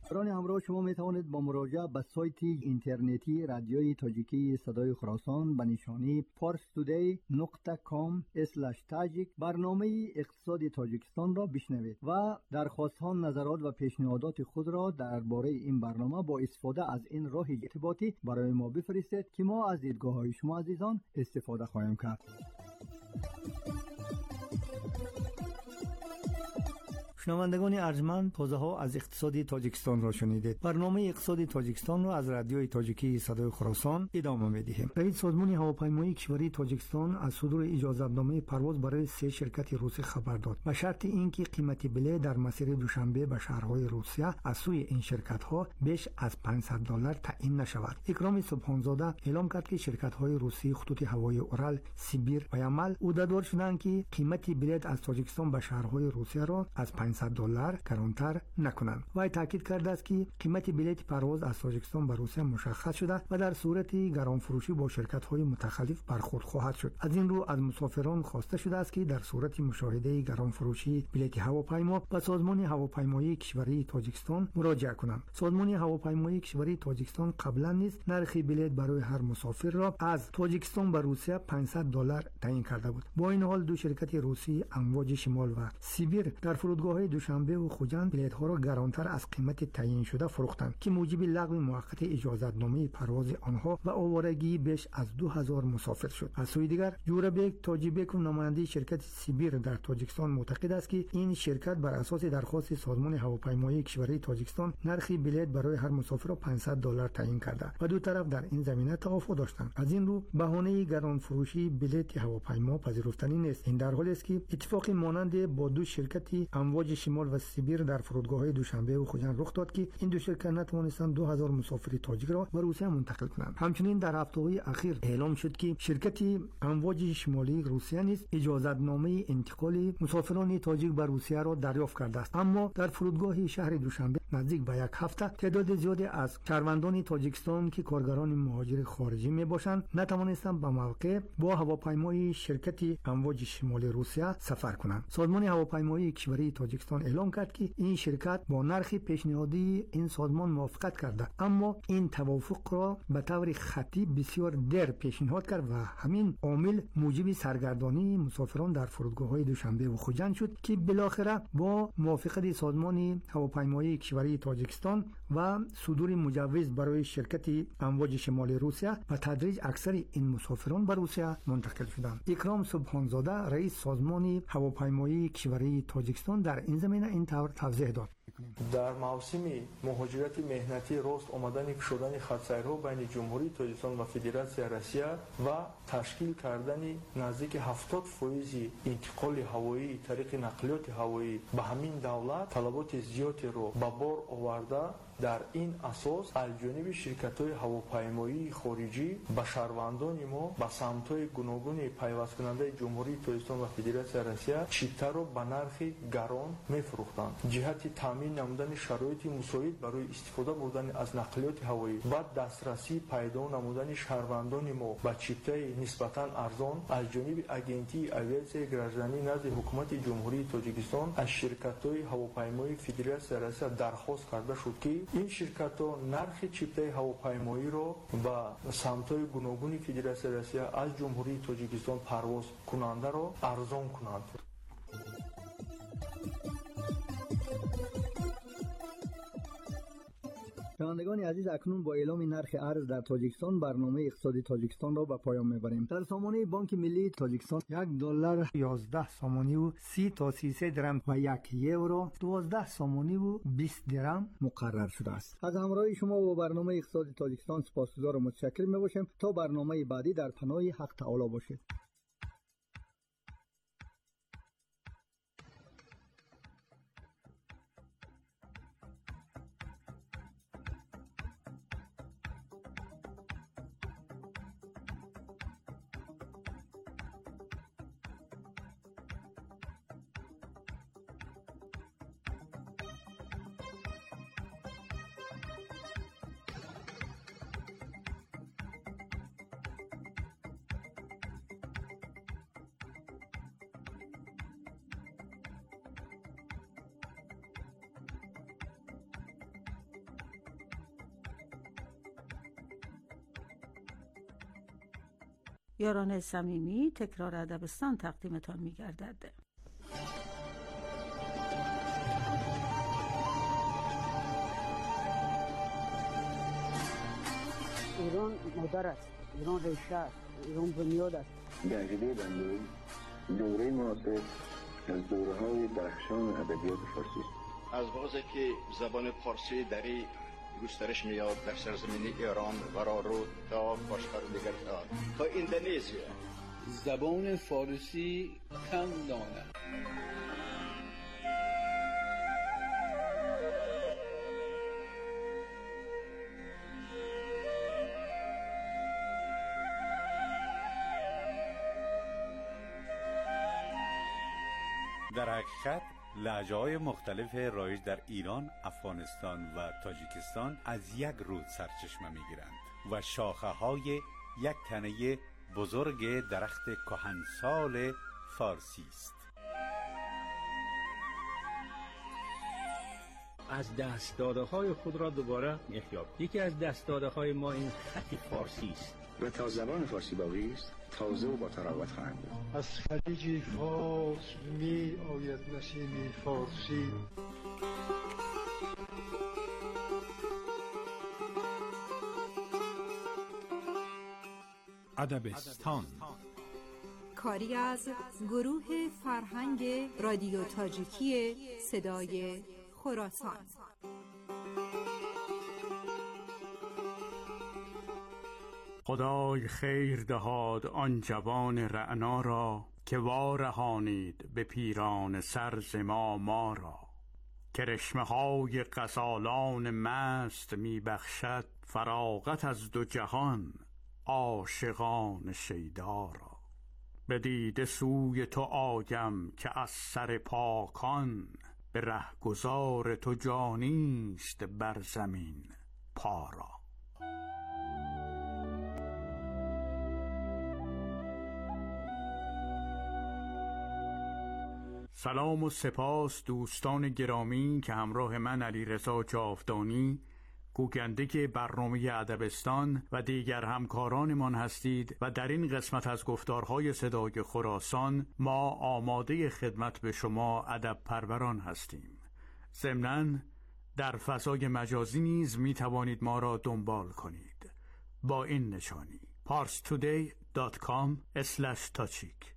برای همراه شما می توانید با مراجعه به سایت اینترنتی رادیوی تاجیکی صدای خراسان به نشانی پارس تودی نقطه کام اسلش تاجیک برنامه اقتصاد تاجیکستان را بشنوید و درخواست‌ها، نظرات و پیشنهادات خود را درباره این برنامه با استفاده از این راه ارتباطی برای ما بفرستید که ما از دیدگاه‌های شما عزیزان استفاده خواهیم کرد. شنوندگان ارجمند، تازه ها از اقتصاد تاجیکستان را شنیدید. برنامه اقتصاد تاجیکستان را از رادیوی تاجیکی صدای خراسان ادامه می‌دهیم. رئیس سازمان هواپیمایی کشوری تاجیکستان از صدور اجازه‌نامه پرواز برای سه شرکت روسی خبر داد. به شرط اینکه قیمت بلیط در مسیر دوشنبه به شهرهای روسیه از سوی این شرکت‌ها بیش از پانصد دلار تعیین نشود. اکرام سبحانزاده اعلام کرد که شرکت‌های روسی خطوط هوایی اورال، سیبیر و یمل عهده‌دار شدند که قیمت بلیط از تاجیکستان به شهرهای روسیه را از پانصد دلار گرانتر نکنند. وی تاکید کرده است که قیمت بلیط پرواز از تاجیکستان به روسیه مشخص شده و در صورت گران فروشی با شرکت‌های متخلف برخورد خواهد شد. از این رو از مسافران خواسته شده است که در صورت مشاهده گران فروشی بلیط هواپیما به سازمان هواپیمایی کشوری تاجیکستان مراجعه کنند. سازمان هواپیمایی کشوری تاجیکستان قبلا نیز نرخ بلیط برای هر مسافر را از تاجیکستان به روسیه پانصد دلار تعیین کرده بود. با این حال دو شرکت روسی امواج شمال و سیبیر در فرودگاه‌های دوشنبه و خوجند بلیط ها را گرانتر از قیمت تعیین شده فروختند که موجب لغو موقت اجازه‌نامه پرواز آنها و آوارگی بیش از دو هزار مسافر شد. از سوی دیگر جورابک تاجیبک نماینده شرکت سیبیر در تاجیکستان معتقد است که این شرکت بر اساس درخواست سازمان هواپیمایی کشوری تاجیکستان نرخ بلیط برای هر مسافر را پانصد دلار تعیین کرده و دو طرف در این زمینه توافق داشتند. از این رو بهانه گران فروشی بلیط هواپیما پذیرفتنی نیست. این در حالی است که اتفاقی مانند با دو شرکت امواج شمال و سیبیر در فرودگاه‌های دوشنبه و خوجند رخ داد که این دو شرکت نتوانستند دو هزار مسافر تاجیک را به روسیه منتقل کنند. همچنین در هفته‌های اخیر اعلام شد که شرکت امواج شمالی روسیه نیز اجازه‌نامه انتقال مسافران تاجیک به روسیه را دریافت کرده است، اما در فرودگاه شهر دوشنبه نزدیک به یک هفته تعداد زیادی از شهروندان تاجیکستان که کارگران مهاجر خارجی میباشند نتوانستند به موقع با هواپیمای شرکت امواج شمالی روسیه سفر کنند. سازمان هواپیمایی کشوری تاجیکستان اعلام کرد که این شرکت با نرخ پیشنهادی این سازمان موافقت کرده، اما این توافق را به طور خطی بسیار دیر پیشنهاد کرد و همین عامل موجب سرگردانی مسافران در فرودگاه‌های دوشنبه و خوجند شد که بالاخره با موافقت سازمان هواپیمایی کشوری تاجیکستان و صدور مجوز برای شرکت امواج شمالی روسیه و تدریج اکثر این مسافران به روسیه منتقل شدند. اکرام سبحانزاده رئیس سازمان هواپیمایی کشوری تاجیکستان در این زمینه این طور توضیح داد. در موسم مهاجرت مهنتی راست آمدن شدن خطسیرها بین جمهوری تاجیکستان و فدراسیون روسیه و تشکیل کردن نزدیک هفتاد فیصد انتقال هوایی طریق نقلیات هوایی به همین دولت طلبات زیادی رو به بار آورده، در این اساس از جانب شرکت‌های هواپیمایی خارجی به شهروندان ما به سمت‌های گوناگون پیوست کننده جمهوری تاجیکستان و فدراسیون روسیه چیتا را به نرخ گران می‌فروختند. جهت تامین نمودن شرایط مساعد برای استفاده بردن از نقلیات هوایی و دسترسی پیدا نمودن شهروندان ما به چیتای نسبتاً ارزان از جانب اگنتی اویاسیون گراجانی نزد حکومت جمهوری تاجیکستان از شرکت‌های هواپیمایی فدراسیون روسیه درخواست کرده شد که این شرکت‌ها نرخ چیپتای هواپیمایی را به سمت‌های گوناگون فدراسیون روسیه از جمهوری تاجیکستان پرواز کننده را ارزان کنند. شنوندگان عزیز، اکنون با اعلام نرخ ارز در تاجیکستان برنامه اقتصادی تاجیکستان را به پایان میبریم. در سامانه بانک ملی تاجیکستان یک دلار یازده سامانی و سی تا سی درم و یک یورو دوازده سامانی و بیست درم مقرر شده است. از همراهی شما با برنامه اقتصادی تاجیکستان سپاسگزار و متشکر میباشیم. تا برنامه بعدی در پناه حق تعالی باشید. یاران صمیمی، تکرار ادبستان تقدیمتان می‌گردد. ایران مادر است، ایران ریشه است، ایران بنیاد است. درجه بندی دوره معاصر از دوره‌های درخشان ادبیات فارسی است. از وقتی که زبان فارسی دری گسترش میاد در سرزمین ایران و رو تا باشتر دیگر تا تا اندونزیا، زبان فارسی کم دانه. در حقیقت لهجه‌های مختلف رایج در ایران، افغانستان و تاجیکستان از یک رود سرچشمه می‌گیرند و شاخه‌های یک تنه بزرگ درخت کهنسال فارسی است. از دست‌داده‌های خود را دوباره احیا. یکی از دست‌داده‌های ما این خط فارسی است و تا زبان فارسی باقی است تازه و با تراوت خواهند بود. از خلیج فارس می آید نسیم فارسی. ادبستان کاری از گروه فرهنگ رادیو تاجیکی صدای خراسان. خدای خیر دهاد آن جوان رعنا را که وارهانید به پیران سر ز ما ما را. کرشمه های غزالان مست می بخشد فراغت از دو جهان عاشقان شیدا را. به دیده سوی تو آیم که از سر پاکان به رهگذار تو جانیست بر زمین پا را. سلام و سپاس دوستان گرامی که همراه من علیرضا جاودانی گوینده برنامه ادبستان و دیگر همکارانمان هستید و در این قسمت از گفتارهای صدای خراسان ما آماده خدمت به شما ادب پروران هستیم. ضمناً در فضای مجازی نیز می توانید ما را دنبال کنید با این نشانی parstoday dot com slash tachik.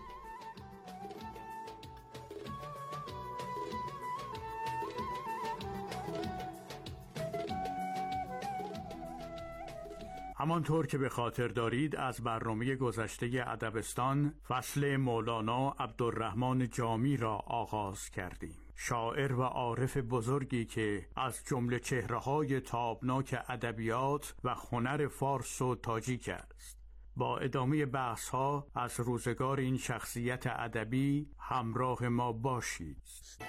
همانطور که به خاطر دارید از برنامه گذشته ادبستان فصل مولانا عبدالرحمن جامی را آغاز کردیم. شاعر و عارف بزرگی که از جمله چهره‌های تابناک ادبیات و هنر فارس و تاجیک است. با ادامه بحث‌ها از روزگار این شخصیت ادبی همراه ما باشید.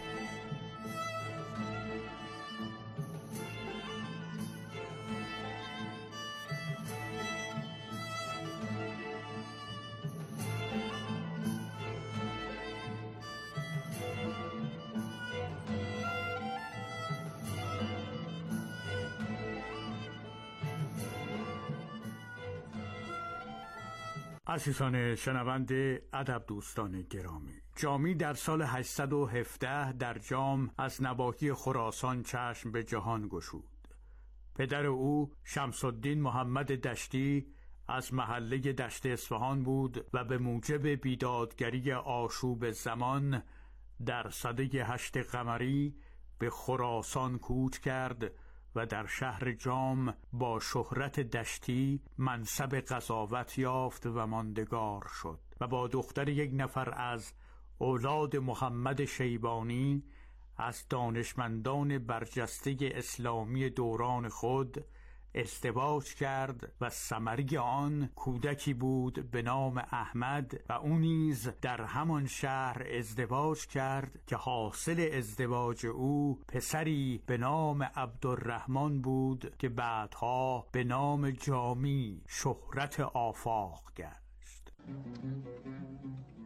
عزیزان شنونده، ادب دوستان گرامی، جامی در سال هشتصد و هفده در جام از نواحی خراسان چشم به جهان گشود. پدر او شمس الدین محمد دشتی از محله دشت اصفهان بود و به موجب بیدادگری آشوب زمان در سده هشت قمری به خراسان کوچ کرد و در شهر جام با شهرت دشتی منصب قضاوت یافت و ماندگار شد و با دختر یک نفر از اولاد محمد شیبانی از دانشمندان برجسته اسلامی دوران خود ازدواج کرد و ثمره آن کودکی بود به نام احمد و او نیز در همان شهر ازدواج کرد که حاصل ازدواج او پسری به نام عبدالرحمن بود که بعدها به نام جامی شهرت آفاق گشت.